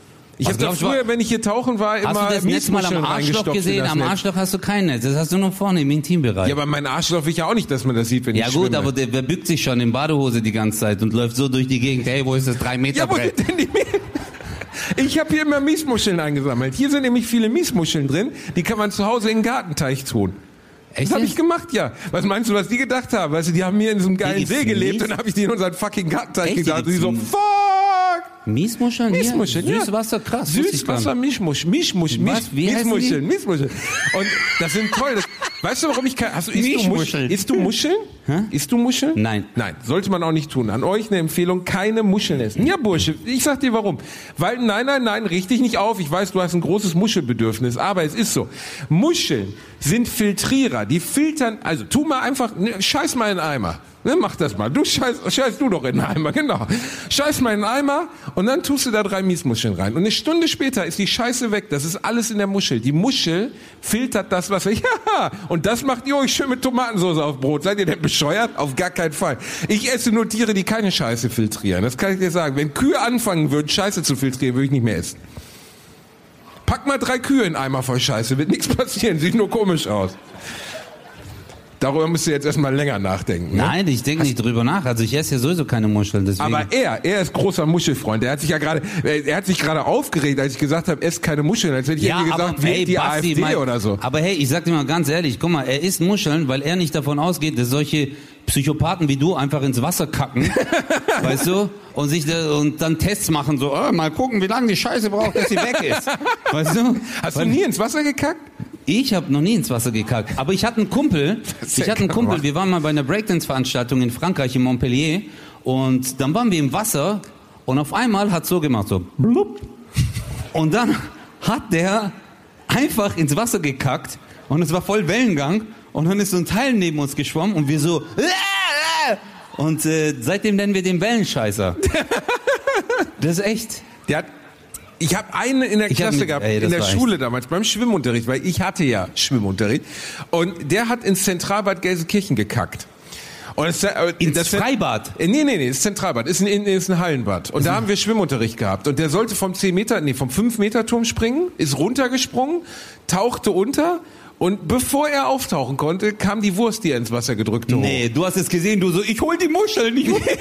Ich habe da früher, wenn ich hier tauchen war, immer Hast du das Netz mal am Miesmuscheln Arschloch reingestopft gesehen? in das Am Netz. Arschloch hast du kein Netz. Das hast du nur vorne im Intimbereich. Ja, aber mein Arschloch will ich ja auch nicht, dass man das sieht, wenn Ja ich gut, schwimme. aber der bückt sich schon in Badehose die ganze Zeit und läuft so durch die Gegend. Hey, wo ist das 3 Meter Ja, wo Brett? sind denn die Ich habe hier immer Miesmuscheln eingesammelt. Hier sind nämlich viele Miesmuscheln drin. Die kann man zu Hause in den Gartenteich tun. Echt Das habe ich jetzt? gemacht, ja. Was meinst du, was die gedacht haben? Weißt du, die haben hier in so einem geilen gibt's See gelebt Mies? und dann habe ich die in unseren fucking Gartenteich Echt, die gedacht. Und die so, gibt's fuck! Miesmuscheln? Miesmuscheln, Hier? ja. Süßwasser, krass. wusste ich gar Süßwasser, nicht. Miesmuscheln. Was? Wie heißen die? Miesmuscheln. Und das sind toll. Weißt du, warum ich isst du Miesmuscheln. Isst du Muscheln? Isst du Muscheln? Nein. Nein, sollte man auch nicht tun. An euch eine Empfehlung, keine Muscheln essen. Ja, Bursche, ich sag dir warum. Weil, nein, richt dich nicht auf. Ich weiß, du hast ein großes Muschelbedürfnis, aber es ist so. Muscheln sind Filtrierer. Die filtern, also tu mal einfach, scheiß mal in den Eimer. Ne, mach das mal. Du scheiß du doch in den Eimer, genau. Scheiß mal in den Eimer und dann tust du da 3 Miesmuscheln rein. Und eine Stunde später ist die Scheiße weg. Das ist alles in der Muschel. Die Muschel filtert das Wasser. Ja, und das macht ihr euch schön mit Tomatensauce auf Brot. Seid ihr denn bescheuert? Auf gar keinen Fall. Ich esse nur Tiere, die keine Scheiße filtrieren. Das kann ich dir sagen. Wenn Kühe anfangen würden, Scheiße zu filtrieren, würde ich nicht mehr essen. Pack mal 3 Kühe in einen Eimer voll Scheiße. Wird nichts passieren. Sieht nur komisch aus. Darüber müsst ihr jetzt erstmal länger nachdenken. Ne? Nein, ich denke nicht drüber nach. Also ich esse ja sowieso keine Muscheln. Deswegen. Aber er ist großer Muschelfreund. Er hat sich gerade aufgeregt, als ich gesagt habe, esst keine Muscheln. Als hätte ich irgendwie gesagt, wählt die Basti, AfD oder so. Aber hey, ich sag dir mal ganz ehrlich, guck mal, er isst Muscheln, weil er nicht davon ausgeht, dass solche Psychopathen wie du einfach ins Wasser kacken, weißt du, und dann Tests machen, so, mal gucken, wie lange die Scheiße braucht, dass sie weg ist. Weißt du? Hast du nie ins Wasser gekackt? Ich habe noch nie ins Wasser gekackt, aber ich hatte einen Kumpel, wir waren mal bei einer Breakdance-Veranstaltung in Frankreich, in Montpellier, und dann waren wir im Wasser und auf einmal hat so gemacht, so blub, und dann hat der einfach ins Wasser gekackt und es war voll Wellengang und dann ist so ein Teil neben uns geschwommen und wir so und seitdem nennen wir den Wellenscheißer. Das ist echt. Ich habe einen in der Klasse gehabt, in der Schule damals, beim Schwimmunterricht, weil ich hatte ja Schwimmunterricht. Und der hat ins Zentralbad Gelsenkirchen gekackt. Und ins Freibad? Nee, das Zentralbad, ist ein Hallenbad. Und da haben wir Schwimmunterricht gehabt. Und der sollte vom 5-Meter-Turm springen, ist runtergesprungen, tauchte unter. Und bevor er auftauchen konnte, kam die Wurst, die er ins Wasser gedrückt hat. Nee, du hast es gesehen, du so, ich hol die Muscheln,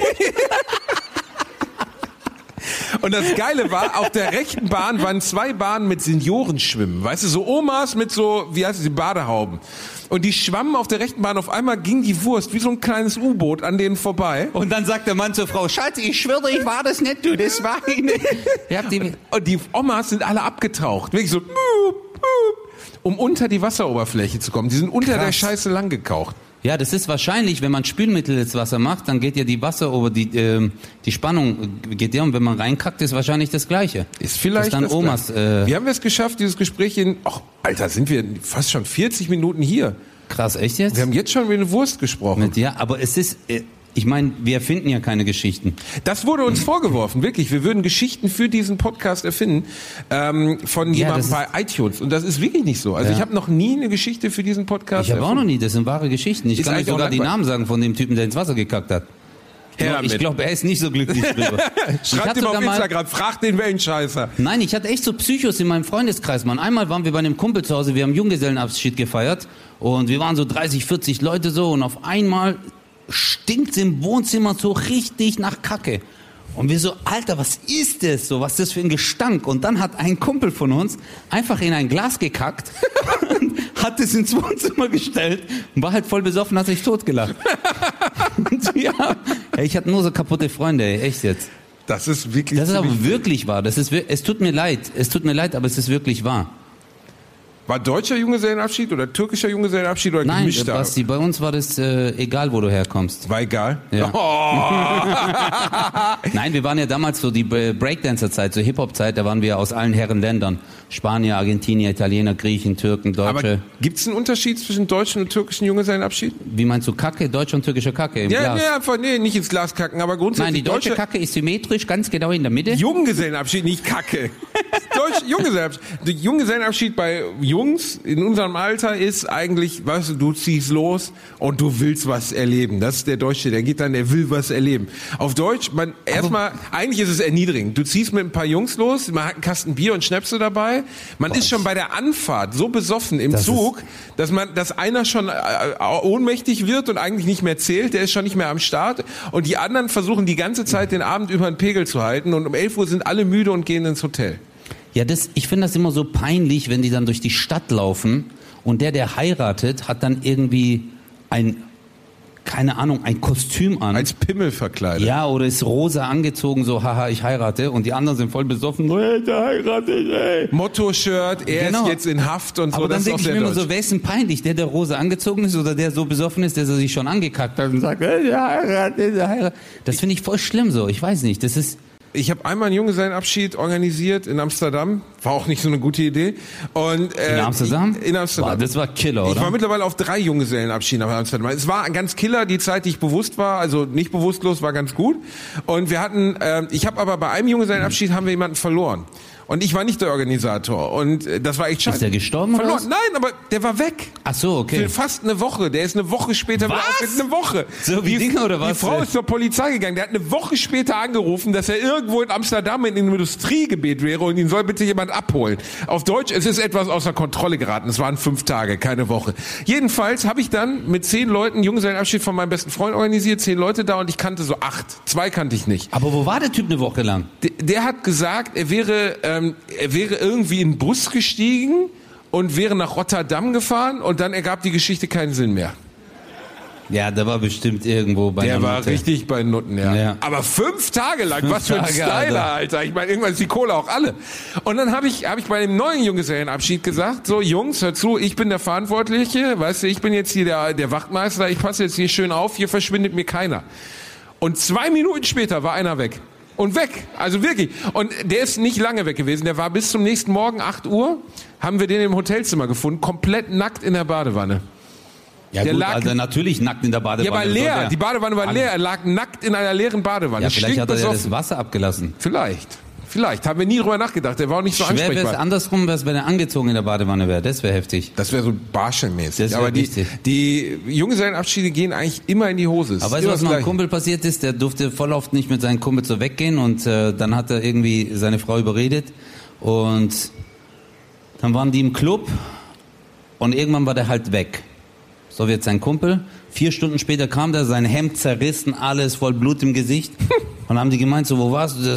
Und das Geile war, auf der rechten Bahn waren 2 Bahnen mit Seniorenschwimmen. Weißt du, so Omas mit so, wie heißt es, Badehauben. Und die schwammen auf der rechten Bahn. Auf einmal ging die Wurst wie so ein kleines U-Boot an denen vorbei. Und dann sagt der Mann zur Frau, Schatz, ich schwöre, ich war das nicht, du, das war ich nicht. Und die Omas sind alle abgetaucht. Wirklich so, um unter die Wasseroberfläche zu kommen. Die sind unter der Scheiße lang gekaucht. Ja, das ist wahrscheinlich, wenn man Spülmittel ins Wasser macht, dann geht ja die die Spannung geht ja, und wenn man reinkackt, ist wahrscheinlich das Gleiche. Ist vielleicht das dann das Omas. Wie haben wir es geschafft, dieses Gespräch Alter, sind wir fast schon 40 Minuten hier. Krass, echt jetzt? Wir haben jetzt schon über eine Wurst gesprochen. Ja, aber es ist, ich meine, wir erfinden ja keine Geschichten. Das wurde uns vorgeworfen, wirklich. Wir würden Geschichten für diesen Podcast erfinden von jemandem bei iTunes. Und das ist wirklich nicht so. Also ich habe noch nie eine Geschichte für diesen Podcast erfunden. Ich habe auch noch nie, das sind wahre Geschichten. Ich kann euch sogar die Namen sagen von dem Typen, der ins Wasser gekackt hat. Ich glaube, er ist nicht so glücklich drüber. Schreibt ihm auf Instagram, fragt den Wellenscheißer. Nein, ich hatte echt so Psychos in meinem Freundeskreis, Mann. Einmal waren wir bei einem Kumpel zu Hause, wir haben Junggesellenabschied gefeiert und wir waren so 30, 40 Leute so und auf einmal stinkt's im Wohnzimmer so richtig nach Kacke. Und wir so, Alter, was ist das so? Was ist das für ein Gestank? Und dann hat ein Kumpel von uns einfach in ein Glas gekackt und hat es ins Wohnzimmer gestellt und war halt voll besoffen, hat sich totgelacht. Und ja, ich hatte nur so kaputte Freunde, echt jetzt. Das ist wirklich. Das ist aber wirklich wahr. Es tut mir leid, aber es ist wirklich wahr. War deutscher Junggesellenabschied oder türkischer Junggesellenabschied oder gemischter? Nein, Basti, bei uns war das egal, wo du herkommst. War egal? Ja. Oh. Nein, wir waren ja damals so die Breakdancer-Zeit, so Hip-Hop-Zeit, da waren wir aus allen Herren Ländern. Spanier, Argentinier, Italiener, Griechen, Türken, Deutsche. Aber gibt's einen Unterschied zwischen deutschen und türkischen Junggesellenabschied? Wie meinst du Kacke? Deutsche und türkische Kacke im Glas? Nee, nicht ins Glas kacken, aber grundsätzlich. Nein, die deutsche Kacke ist symmetrisch, ganz genau in der Mitte. Junggesellenabschied, nicht Kacke. Junggesellenabschied bei Jungs in unserem Alter ist eigentlich, weißt du ziehst los und du willst was erleben. Das ist der Deutsche, der geht dann, der will was erleben. Auf Deutsch, eigentlich ist es erniedrigend. Du ziehst mit ein paar Jungs los, man hat einen Kasten Bier und Schnäpse dabei. Man ist schon bei der Anfahrt so besoffen im Zug, dass einer schon ohnmächtig wird und eigentlich nicht mehr zählt, der ist schon nicht mehr am Start und die anderen versuchen die ganze Zeit den Abend über den Pegel zu halten und um 11 Uhr sind alle müde und gehen ins Hotel. Ja, ich finde das immer so peinlich, wenn die dann durch die Stadt laufen und der heiratet, hat dann irgendwie ein Kostüm an. Als Pimmel verkleidet. Ja, oder ist rosa angezogen, so, haha, ich heirate. Und die anderen sind voll besoffen, hey, der heiratet, ey. Motto-Shirt, er ist jetzt in Haft und so. Aber dann das denke ich mir immer so, wer ist denn peinlich? Der rosa angezogen ist oder der so besoffen ist, dass er sich schon angekackt hat und sagt, hey, der heiratet. Das finde ich voll schlimm so, ich weiß nicht, das ist... Ich habe einmal einen Junggesellenabschied organisiert in Amsterdam. War auch nicht so eine gute Idee. Und, in Amsterdam? In Amsterdam. Boah, das war Killer, oder? Ich war mittlerweile auf 3 Junggesellenabschieden in Amsterdam. Es war ganz Killer, die Zeit, die ich bewusst war, also nicht bewusstlos, war ganz gut. Und wir hatten, ich habe aber bei einem Junggesellenabschied haben wir jemanden verloren. Und ich war nicht der Organisator. Und das war echt scheiße. Ist der gestorben oder was? Nein, aber der war weg. Ach so, okay. Für fast eine Woche. Der ist eine Woche später wieder aufgetreten. Eine Woche. So wie Dinge oder was? Die Frau ist zur Polizei gegangen. Der hat eine Woche später angerufen, dass er irgendwo in Amsterdam in einem Industriegebiet wäre und ihn soll bitte jemand abholen. Auf Deutsch, es ist etwas außer Kontrolle geraten. Es waren 5 Tage, keine Woche. Jedenfalls habe ich dann mit 10 Leuten Junggesellenabschied von meinem besten Freund organisiert. 10 Leute da und ich kannte so 8. 2 kannte ich nicht. Aber wo war der Typ eine Woche lang? Der hat gesagt, er wäre irgendwie in den Bus gestiegen und wäre nach Rotterdam gefahren und dann ergab die Geschichte keinen Sinn mehr. Ja, der war bestimmt irgendwo bei Der war Nutte. richtig bei Nutten, ja. Aber 5 Tage lang, was für ein Styler, Alter. Ich meine, irgendwann ist die Kohle auch alle. Und dann habe ich bei dem neuen Junggesellenabschied gesagt, so Jungs, hört zu, ich bin der Verantwortliche, weißt du, ich bin jetzt hier der Wachtmeister, ich passe jetzt hier schön auf, hier verschwindet mir keiner. Und 2 Minuten später war einer weg. Und weg, also wirklich. Und der ist nicht lange weg gewesen, der war bis zum nächsten Morgen, 8 Uhr, haben wir den im Hotelzimmer gefunden, komplett nackt in der Badewanne. Ja der gut, lag, also natürlich nackt in der Badewanne. Ja, aber leer, die Badewanne war leer, er lag nackt in einer leeren Badewanne. Ja, vielleicht hat er ja das Wasser abgelassen. Vielleicht, haben wir nie drüber nachgedacht, der war auch nicht so ansprechbar. Schwer wäre es andersrum, wenn er angezogen in der Badewanne wäre, das wäre heftig. Das wäre so barschelmäßig. Das aber die Junggesellenabschiede gehen eigentlich immer in die Hose. Aber weißt du, was meinem Kumpel passiert ist? Der durfte voll oft nicht mit seinen Kumpels so weggehen und dann hat er irgendwie seine Frau überredet und dann waren die im Club und irgendwann war der halt weg. So wie jetzt sein Kumpel. 4 Stunden später kam der, sein Hemd zerrissen, alles voll Blut im Gesicht. Und haben die gemeint, so, wo warst du?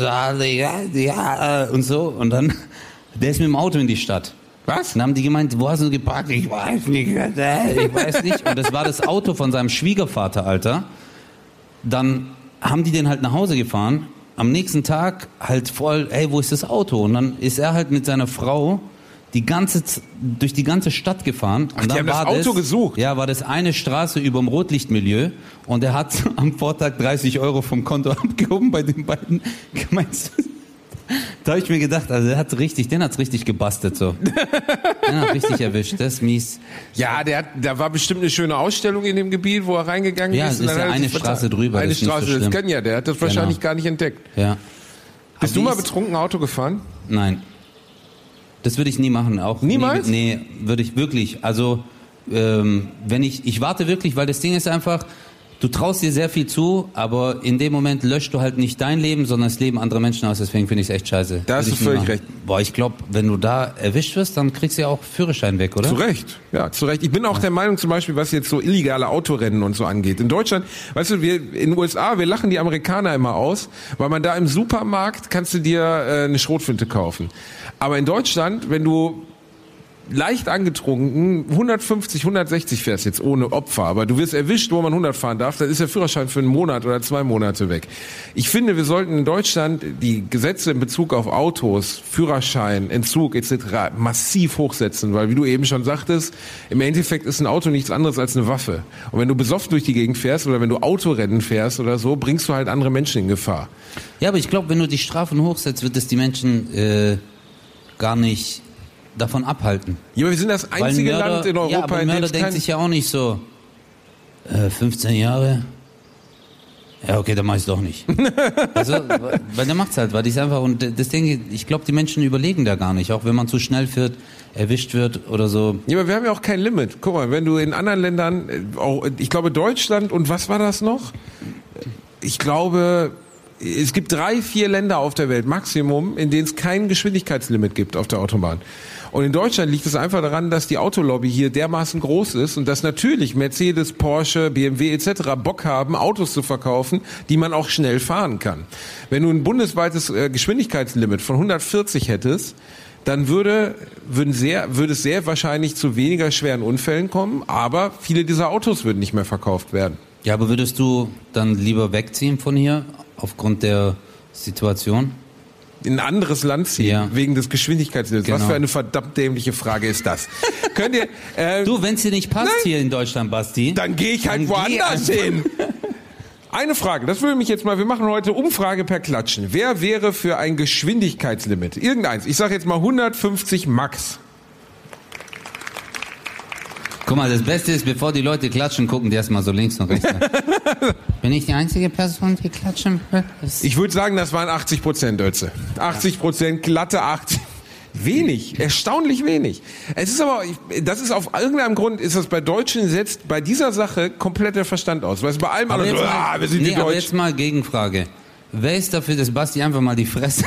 Ja, und so. Und dann, der ist mit dem Auto in die Stadt. Was? Und dann haben die gemeint, wo hast du geparkt? Ich weiß nicht. Und das war das Auto von seinem Schwiegervater, Alter. Dann haben die den halt nach Hause gefahren. Am nächsten halt voll, hey, wo ist das Auto? Und dann ist er halt mit seiner Frau durch die ganze Stadt gefahren. Und ach, die dann haben das Auto gesucht? Ja, war das eine Straße überm Rotlichtmilieu und er hat am Vortag 30 € vom Konto abgehoben bei den beiden. Da habe ich mir gedacht, also den hat's richtig gebastelt so. Den hat richtig erwischt, das ist mies. Ja, da war bestimmt eine schöne Ausstellung in dem Gebiet, wo er reingegangen ist. Ja, es ist ja eine Straße drüber. Eine Straße, so das kann ja, der hat das wahrscheinlich gar nicht entdeckt. Ja. Bist du mal betrunken Auto gefahren? Nein. Das würde ich nie machen. Auch niemals? Nee, würde ich wirklich. Also, wenn ich warte wirklich, weil das Ding ist einfach, du traust dir sehr viel zu, aber in dem Moment löscht du halt nicht dein Leben, sondern das Leben anderer Menschen aus. Deswegen finde ich es echt scheiße. Da hast du völlig recht. Boah, ich glaube, wenn du da erwischt wirst, dann kriegst du ja auch Führerschein weg, oder? Zu Recht. Ja, zu Recht. Ich bin auch der Meinung, zum Beispiel, was jetzt so illegale Autorennen und so angeht. In Deutschland, weißt du, in den USA, wir lachen die Amerikaner immer aus, weil man da im Supermarkt kannst du dir eine Schrotflinte kaufen. Aber in Deutschland, wenn du leicht angetrunken 150, 160 fährst jetzt ohne Opfer, aber du wirst erwischt, wo man 100 fahren darf, dann ist der Führerschein für einen Monat oder 2 Monate weg. Ich finde, wir sollten in Deutschland die Gesetze in Bezug auf Autos, Führerschein, Entzug etc. massiv hochsetzen, weil wie du eben schon sagtest, im Endeffekt ist ein Auto nichts anderes als eine Waffe. Und wenn du besoffen durch die Gegend fährst oder wenn du Autorennen fährst oder so, bringst du halt andere Menschen in Gefahr. Ja, aber ich glaube, wenn du die Strafen hochsetzt, wird es die Menschen gar nicht davon abhalten. Ja, aber wir sind das einzige Land in Europa, ja, aber ein Mörder denkt sich ja auch nicht so, 15 Jahre, Ja, okay, dann mach ich's doch nicht. Also, weil der macht's halt, weil ich einfach, und das denke ich glaube, die Menschen überlegen da gar nicht, auch wenn man zu schnell fährt, erwischt wird oder so. Ja, aber wir haben ja auch kein Limit. Guck mal, wenn du in anderen Ländern, auch, ich glaube Deutschland und was war das noch? Ich glaube, es gibt 3-4 Länder auf der Welt, Maximum, in denen es kein Geschwindigkeitslimit gibt auf der Autobahn. Und in Deutschland liegt es einfach daran, dass die Autolobby hier dermaßen groß ist und dass natürlich Mercedes, Porsche, BMW etc. Bock haben, Autos zu verkaufen, die man auch schnell fahren kann. Wenn du ein bundesweites Geschwindigkeitslimit von 140 hättest, dann würde es sehr wahrscheinlich zu weniger schweren Unfällen kommen, aber viele dieser Autos würden nicht mehr verkauft werden. Ja, aber würdest du dann lieber wegziehen von hier, aufgrund der Situation? In ein anderes Land ziehen, ja, wegen des Geschwindigkeitslimits. Genau. Was für eine verdammt dämliche Frage ist das? Könnt ihr, Du, wenn es dir nicht passt hier in Deutschland, Basti, dann gehe ich halt woanders hin. Eine Frage, das würde mich jetzt mal, wir machen heute Umfrage per Klatschen. Wer wäre für ein Geschwindigkeitslimit? Irgendeins. Ich sage jetzt mal 150 Max. Guck mal, das Beste ist, bevor die Leute klatschen, gucken die erstmal so links und rechts. Bin ich die einzige Person, die klatschen will? Ich würde sagen, das waren 80%, Ötze. 80%, glatte 80%. Wenig, erstaunlich wenig. Es ist aber, das ist auf irgendeinem Grund, ist das bei Deutschen setzt bei dieser Sache komplett der Verstand aus. Weißt du, bei allem alles, wir sind die aber Deutschen. jetzt mal Gegenfrage. Wer ist dafür, dass Basti einfach mal die Fresse...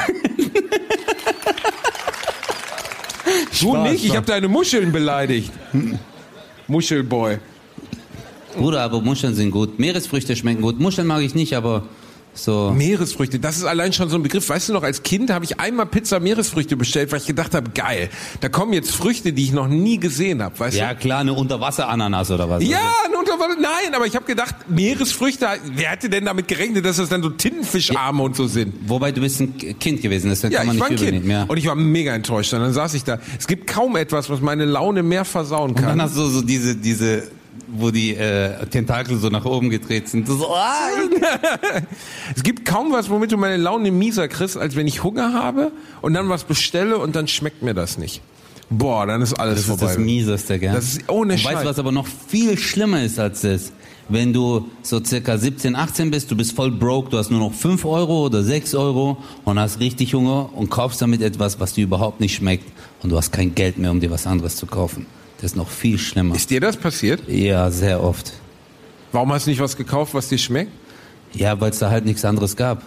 Du nicht, ich habe deine Muscheln beleidigt. Muschelboy. Bruder, aber Muscheln sind gut. Meeresfrüchte schmecken gut. Muscheln mag ich nicht, aber so... Meeresfrüchte, das ist allein schon so ein Begriff. Weißt du noch, als Kind habe ich einmal Pizza Meeresfrüchte bestellt, weil ich gedacht habe, geil, da kommen jetzt Früchte, die ich noch nie gesehen habe. Weißt Ja du? klar, eine Unterwasser-Ananas oder was? Ja, nein, aber ich habe gedacht, Meeresfrüchte, wer hätte denn damit gerechnet, dass das dann so Tintenfischarme und so sind? Wobei, du bist ein Kind gewesen, das kann Ja, man ich war nicht ein Kind übernehmen. Ja. und ich war mega enttäuscht. Und dann saß ich da. Es gibt kaum etwas, was meine Laune mehr versauen Und dann kann. hast du so diese, wo die Tentakel so nach oben gedreht sind. So, Es gibt kaum was, womit du meine Laune mieser kriegst, als wenn ich Hunger habe und dann was bestelle und dann schmeckt mir das nicht. Boah, dann ist alles das vorbei. ist das Mieseste, gell? Das ist ohne Und Scheiß. weißt du, was aber noch viel schlimmer ist als das? Wenn du so circa 17, 18 bist, du bist voll broke, du hast nur noch 5 Euro oder 6 Euro und hast richtig Hunger und kaufst damit etwas, was dir überhaupt nicht schmeckt und du hast kein Geld mehr, um dir was anderes zu kaufen. Das ist noch viel schlimmer. Ist dir das passiert? Ja, sehr oft. Warum hast du nicht was gekauft, was dir schmeckt? Ja, weil es da halt nichts anderes gab.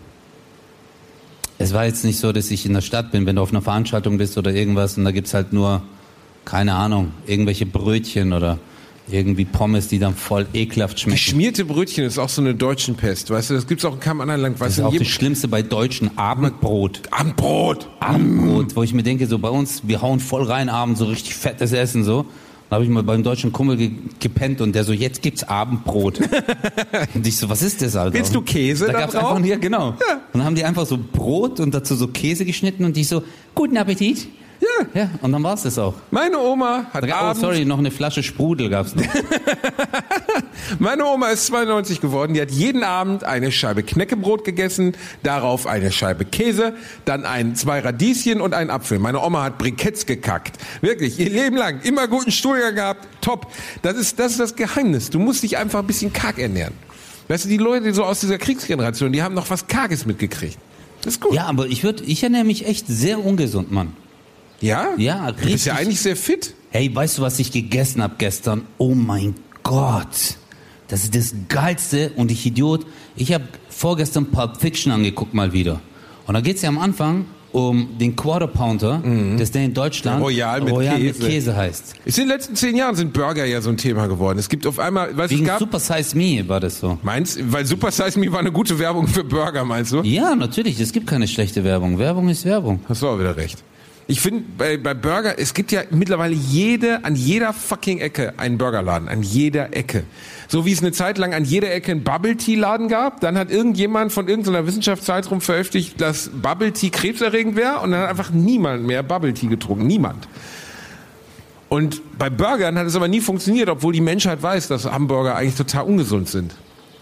Es war jetzt nicht so, dass ich in der Stadt bin, wenn du auf einer Veranstaltung bist oder irgendwas und da gibt's halt nur, keine Ahnung, irgendwelche Brötchen oder irgendwie Pommes, die dann voll ekelhaft schmecken. Geschmierte Brötchen ist auch so eine deutschen Pest, weißt du, das gibt's auch in keinem anderen Land. Das ist auch das Schlimmste bei Deutschen, Abendbrot. Abendbrot, wo ich mir denke, so bei uns, wir hauen voll rein abends, so richtig fettes Essen, so. Da habe ich mal beim deutschen Kumpel gepennt und der so, jetzt gibt's Abendbrot. Und ich so, was ist das, Alter? Willst du Käse da da gab's drauf? einfach, ja, genau. Ja. Und dann haben die einfach so Brot und dazu so Käse geschnitten und ich so, guten Appetit. Ja. Ja, und dann war's das auch. Meine Oma hat abends... Oh, sorry, noch eine Flasche Sprudel gab's noch. Meine Oma ist 92 geworden, die hat jeden Abend eine Scheibe Knäckebrot gegessen, darauf eine Scheibe Käse, dann 2 Radieschen und einen Apfel. Meine Oma hat Briketts gekackt. Wirklich, ihr Leben lang, immer guten Stuhlgang gehabt, top. Das ist das Geheimnis. Du musst dich einfach ein bisschen karg ernähren. Weißt du, die Leute so aus dieser Kriegsgeneration, die haben noch was Karges mitgekriegt. Das ist gut. Ja, aber ich ernähre mich echt sehr ungesund, Mann. Ja? Ja, richtig. Du bist ja eigentlich sehr fit. Hey, weißt du, was ich gegessen habe gestern? Oh mein Gott. Das ist das Geilste und ich Idiot. Ich habe vorgestern Pulp Fiction angeguckt mal wieder. Und da geht's ja am Anfang um den Quarter Pounder, das der in Deutschland Royal mit Käse heißt. In den letzten 10 Jahren sind Burger ja so ein Thema geworden. Es gibt auf einmal, weißt du, Wegen es gab... Super Size Me war das so. Meinst, weil Super Size Me war eine gute Werbung für Burger, meinst du? Ja, natürlich. Es gibt keine schlechte Werbung. Werbung ist Werbung. Hast du auch wieder recht. Ich finde, bei Burger, es gibt ja mittlerweile an jeder fucking Ecke einen Burgerladen. An jeder Ecke. So wie es eine Zeit lang an jeder Ecke einen Bubble-Tea-Laden gab. Dann hat irgendjemand von irgendeiner Wissenschaftszeitung veröffentlicht, dass Bubble-Tea krebserregend wäre. Und dann hat einfach niemand mehr Bubble-Tea getrunken. Niemand. Und bei Burgern hat es aber nie funktioniert, obwohl die Menschheit weiß, dass Hamburger eigentlich total ungesund sind.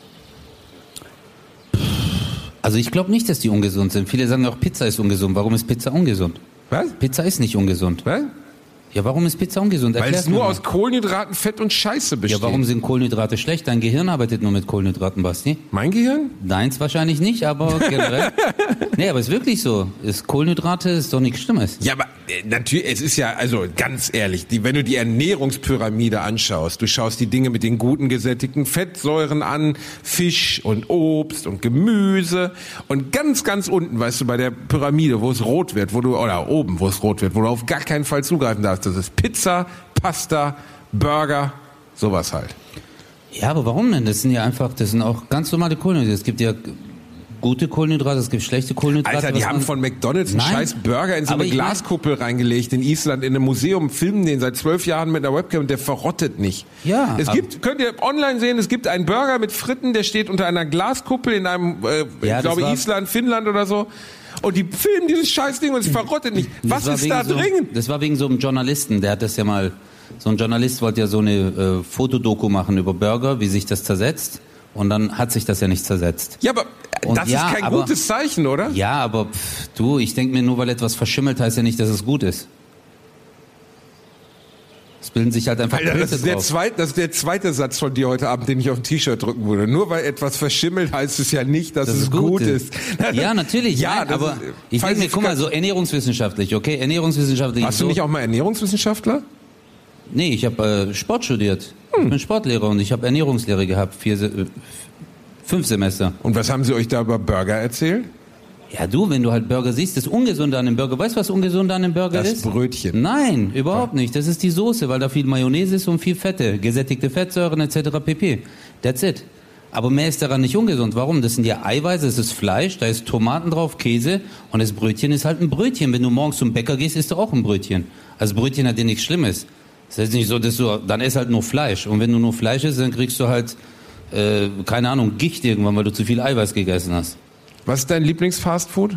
Also ich glaube nicht, dass die ungesund sind. Viele sagen auch, Pizza ist ungesund. Warum ist Pizza ungesund? Was? Pizza ist nicht ungesund. Was? Ja, warum ist Pizza ungesund? Weil Erklär's es nur mir mal. aus Kohlenhydraten, Fett und Scheiße besteht. Ja, warum sind Kohlenhydrate schlecht? Dein Gehirn arbeitet nur mit Kohlenhydraten, Basti. Mein Gehirn? Deins wahrscheinlich nicht, aber generell. Nee, aber ist wirklich so. Kohlenhydrate ist doch nichts Schlimmes. Ja, aber natürlich, es ist ja, also ganz ehrlich, wenn du die Ernährungspyramide anschaust, du schaust die Dinge mit den guten gesättigten Fettsäuren an, Fisch und Obst und Gemüse und ganz, ganz unten, weißt du, bei der Pyramide, wo es rot wird, oder oben, wo es rot wird, wo du auf gar keinen Fall zugreifen darfst, das ist Pizza, Pasta, Burger, sowas halt. Ja, aber warum denn? Das sind auch ganz normale Kohlenhydrate. Es gibt ja gute Kohlenhydrate, es gibt schlechte Kohlenhydrate. Alter, die haben von McDonald's einen scheiß Burger in so eine Glaskuppel reingelegt in Island, in einem Museum, filmen den seit 12 Jahren mit einer Webcam und der verrottet nicht. Ja. Könnt ihr online sehen, es gibt einen Burger mit Fritten, der steht unter einer Glaskuppel in einem, ich glaube Island, Finnland oder so. Und die filmen dieses Scheißding und es verrottet nicht. Was ist da drin? Das war wegen so einem Journalisten, der hat das ja mal, so ein Journalist wollte ja so eine Fotodoku machen über Burger, wie sich das zersetzt. Und dann hat sich das ja nicht zersetzt. Ja, aber das ist kein gutes Zeichen, oder? Ja, aber ich denke mir, nur weil etwas verschimmelt, heißt ja nicht, dass es gut ist. Es bilden sich halt einfach Alter, das ist drauf. das ist der zweite Satz von dir heute Abend, den ich auf ein T-Shirt drücken würde. Nur weil etwas verschimmelt, heißt es ja nicht, dass es gut ist. Ja, natürlich. Ja, nein, aber ich denke mir, guck mal, so ernährungswissenschaftlich, okay? Ernährungswissenschaftlich. Warst du nicht auch mal Ernährungswissenschaftler? Nee, ich habe Sport studiert. Ich bin Sportlehrer und ich habe Ernährungslehre gehabt, 5 Semester. Und was haben sie euch da über Burger erzählt? Ja, wenn du halt Burger siehst, das Ungesunde an dem Burger, weißt du, was ungesund an dem Burger ist? Das Brötchen. Nein, überhaupt nicht. Das ist die Soße, weil da viel Mayonnaise ist und viel Fette, gesättigte Fettsäuren etc. pp. That's it. Aber mehr ist daran nicht ungesund. Warum? Das sind ja Eiweiße, das ist Fleisch, da ist Tomaten drauf, Käse und das Brötchen ist halt ein Brötchen. Wenn du morgens zum Bäcker gehst, isst du auch ein Brötchen. Also Brötchen hat ja nichts Schlimmes. Das heißt nicht so, dass dann isst halt nur Fleisch. Und wenn du nur Fleisch isst, dann kriegst du halt, keine Ahnung, Gicht irgendwann, weil du zu viel Eiweiß gegessen hast. Was ist dein Lieblingsfastfood?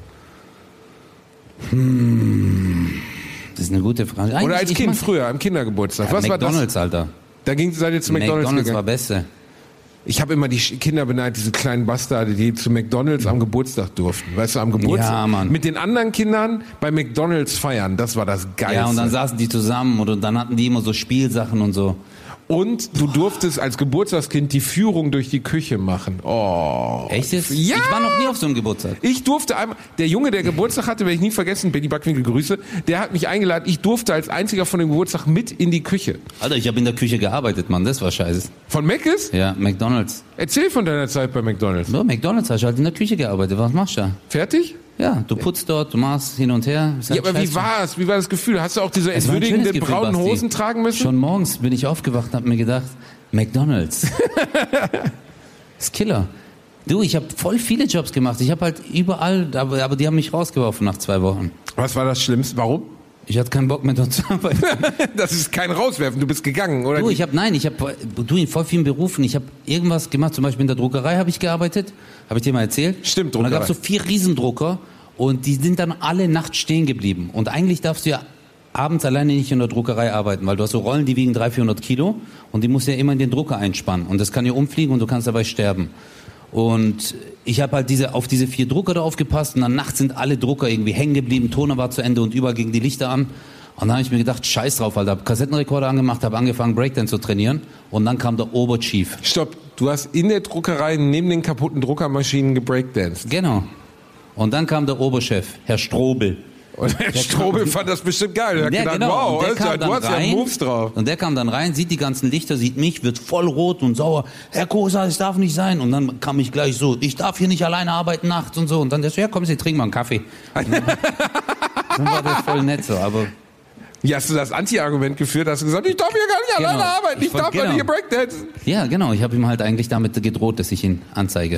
Das ist eine gute Frage. Eigentlich oder als Kind früher, am Kindergeburtstag. Ja, was McDonald's, war das? Alter. Seid ihr zu McDonald's gegangen? War Beste. Ich habe immer die Kinder beneidet, diese kleinen Bastarde, die zu McDonald's am Geburtstag durften. Weißt du, am Geburtstag. Ja, Mann. Mit den anderen Kindern bei McDonald's feiern. Das war das Geilste. Ja, und dann saßen die zusammen und dann hatten die immer so Spielsachen und so. Und du durftest als Geburtstagskind die Führung durch die Küche machen. Oh. Echt jetzt? Ja! Ich war noch nie auf so einem Geburtstag. Ich durfte einmal, der Junge, der Geburtstag hatte, werde ich nie vergessen, Benny Backwinkel, Grüße, der hat mich eingeladen. Ich durfte als einziger von dem Geburtstag mit in die Küche. Alter, ich habe in der Küche gearbeitet, Mann, das war scheiße. Von Mc's? Ja, McDonald's. Erzähl von deiner Zeit bei McDonald's. Ja, McDonald's hast du halt in der Küche gearbeitet. Was machst du da? Fertig? Ja, du putzt dort, du machst hin und her. Ja, aber wie war's? Wie war das Gefühl? Hast du auch diese entwürdigenden braunen Hosen tragen müssen? Schon morgens bin ich aufgewacht und hab mir gedacht, McDonald's. Das ist Killer. Du, ich habe voll viele Jobs gemacht. Ich habe halt überall, aber die haben mich rausgeworfen nach 2 Wochen. Was war das Schlimmste? Warum? Ich hatte keinen Bock mehr dort zu arbeiten. Das ist kein Rauswerfen, du bist gegangen, oder? Du, ich habe in voll vielen Berufen, ich habe irgendwas gemacht, zum Beispiel in der Druckerei habe ich gearbeitet, habe ich dir mal erzählt? Stimmt, Druckerei. Und da gab es so 4 Riesendrucker und die sind dann alle nachts stehen geblieben. Und eigentlich darfst du ja abends alleine nicht in der Druckerei arbeiten, weil du hast so Rollen, die wiegen 300-400 Kilo und die musst du ja immer in den Drucker einspannen und das kann ja umfliegen und du kannst dabei sterben. Und ich habe halt auf diese 4 Drucker da aufgepasst und dann nachts sind alle Drucker irgendwie hängen geblieben, Toner war zu Ende und überall gingen die Lichter an. Und dann habe ich mir gedacht, scheiß drauf, Alter, habe Kassettenrekorder angemacht, habe angefangen Breakdance zu trainieren und dann kam der Oberchief. Stopp, du hast in der Druckerei neben den kaputten Druckermaschinen gebreakdanced. Genau. Und dann kam der Oberchef, Herr Strobel. Und Herr Strobel fand das bestimmt geil. Er hat gedacht, genau. wow, du hast ja Moves drauf. Und der kam dann rein, sieht die ganzen Lichter, sieht mich, wird voll rot und sauer. Herr Kosa, das darf nicht sein. Und dann kam ich gleich so, ich darf hier nicht alleine arbeiten nachts und so. Und dann der so, ja komm, Sie trinken mal einen Kaffee. Dann war das voll nett so, aber... Wie hast du das Anti-Argument geführt? Hast du gesagt, ich darf hier gar nicht alleine arbeiten, ich darf mal hier breakdancen. Ja, genau, ich habe ihm halt eigentlich damit gedroht, dass ich ihn anzeige.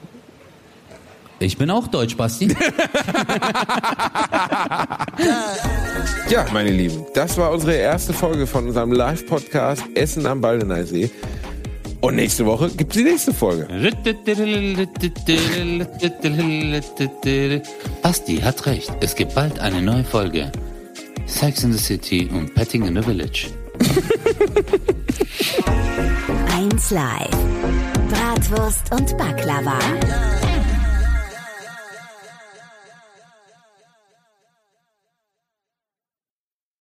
Ich bin auch deutsch, Basti. Ja, meine Lieben, das war unsere erste Folge von unserem Live-Podcast Essen am Baldeneysee. Und nächste Woche gibt's die nächste Folge. Basti hat recht, es gibt bald eine neue Folge. Sex in the City und Petting in the Village. 1 Live. Bratwurst und Baklava.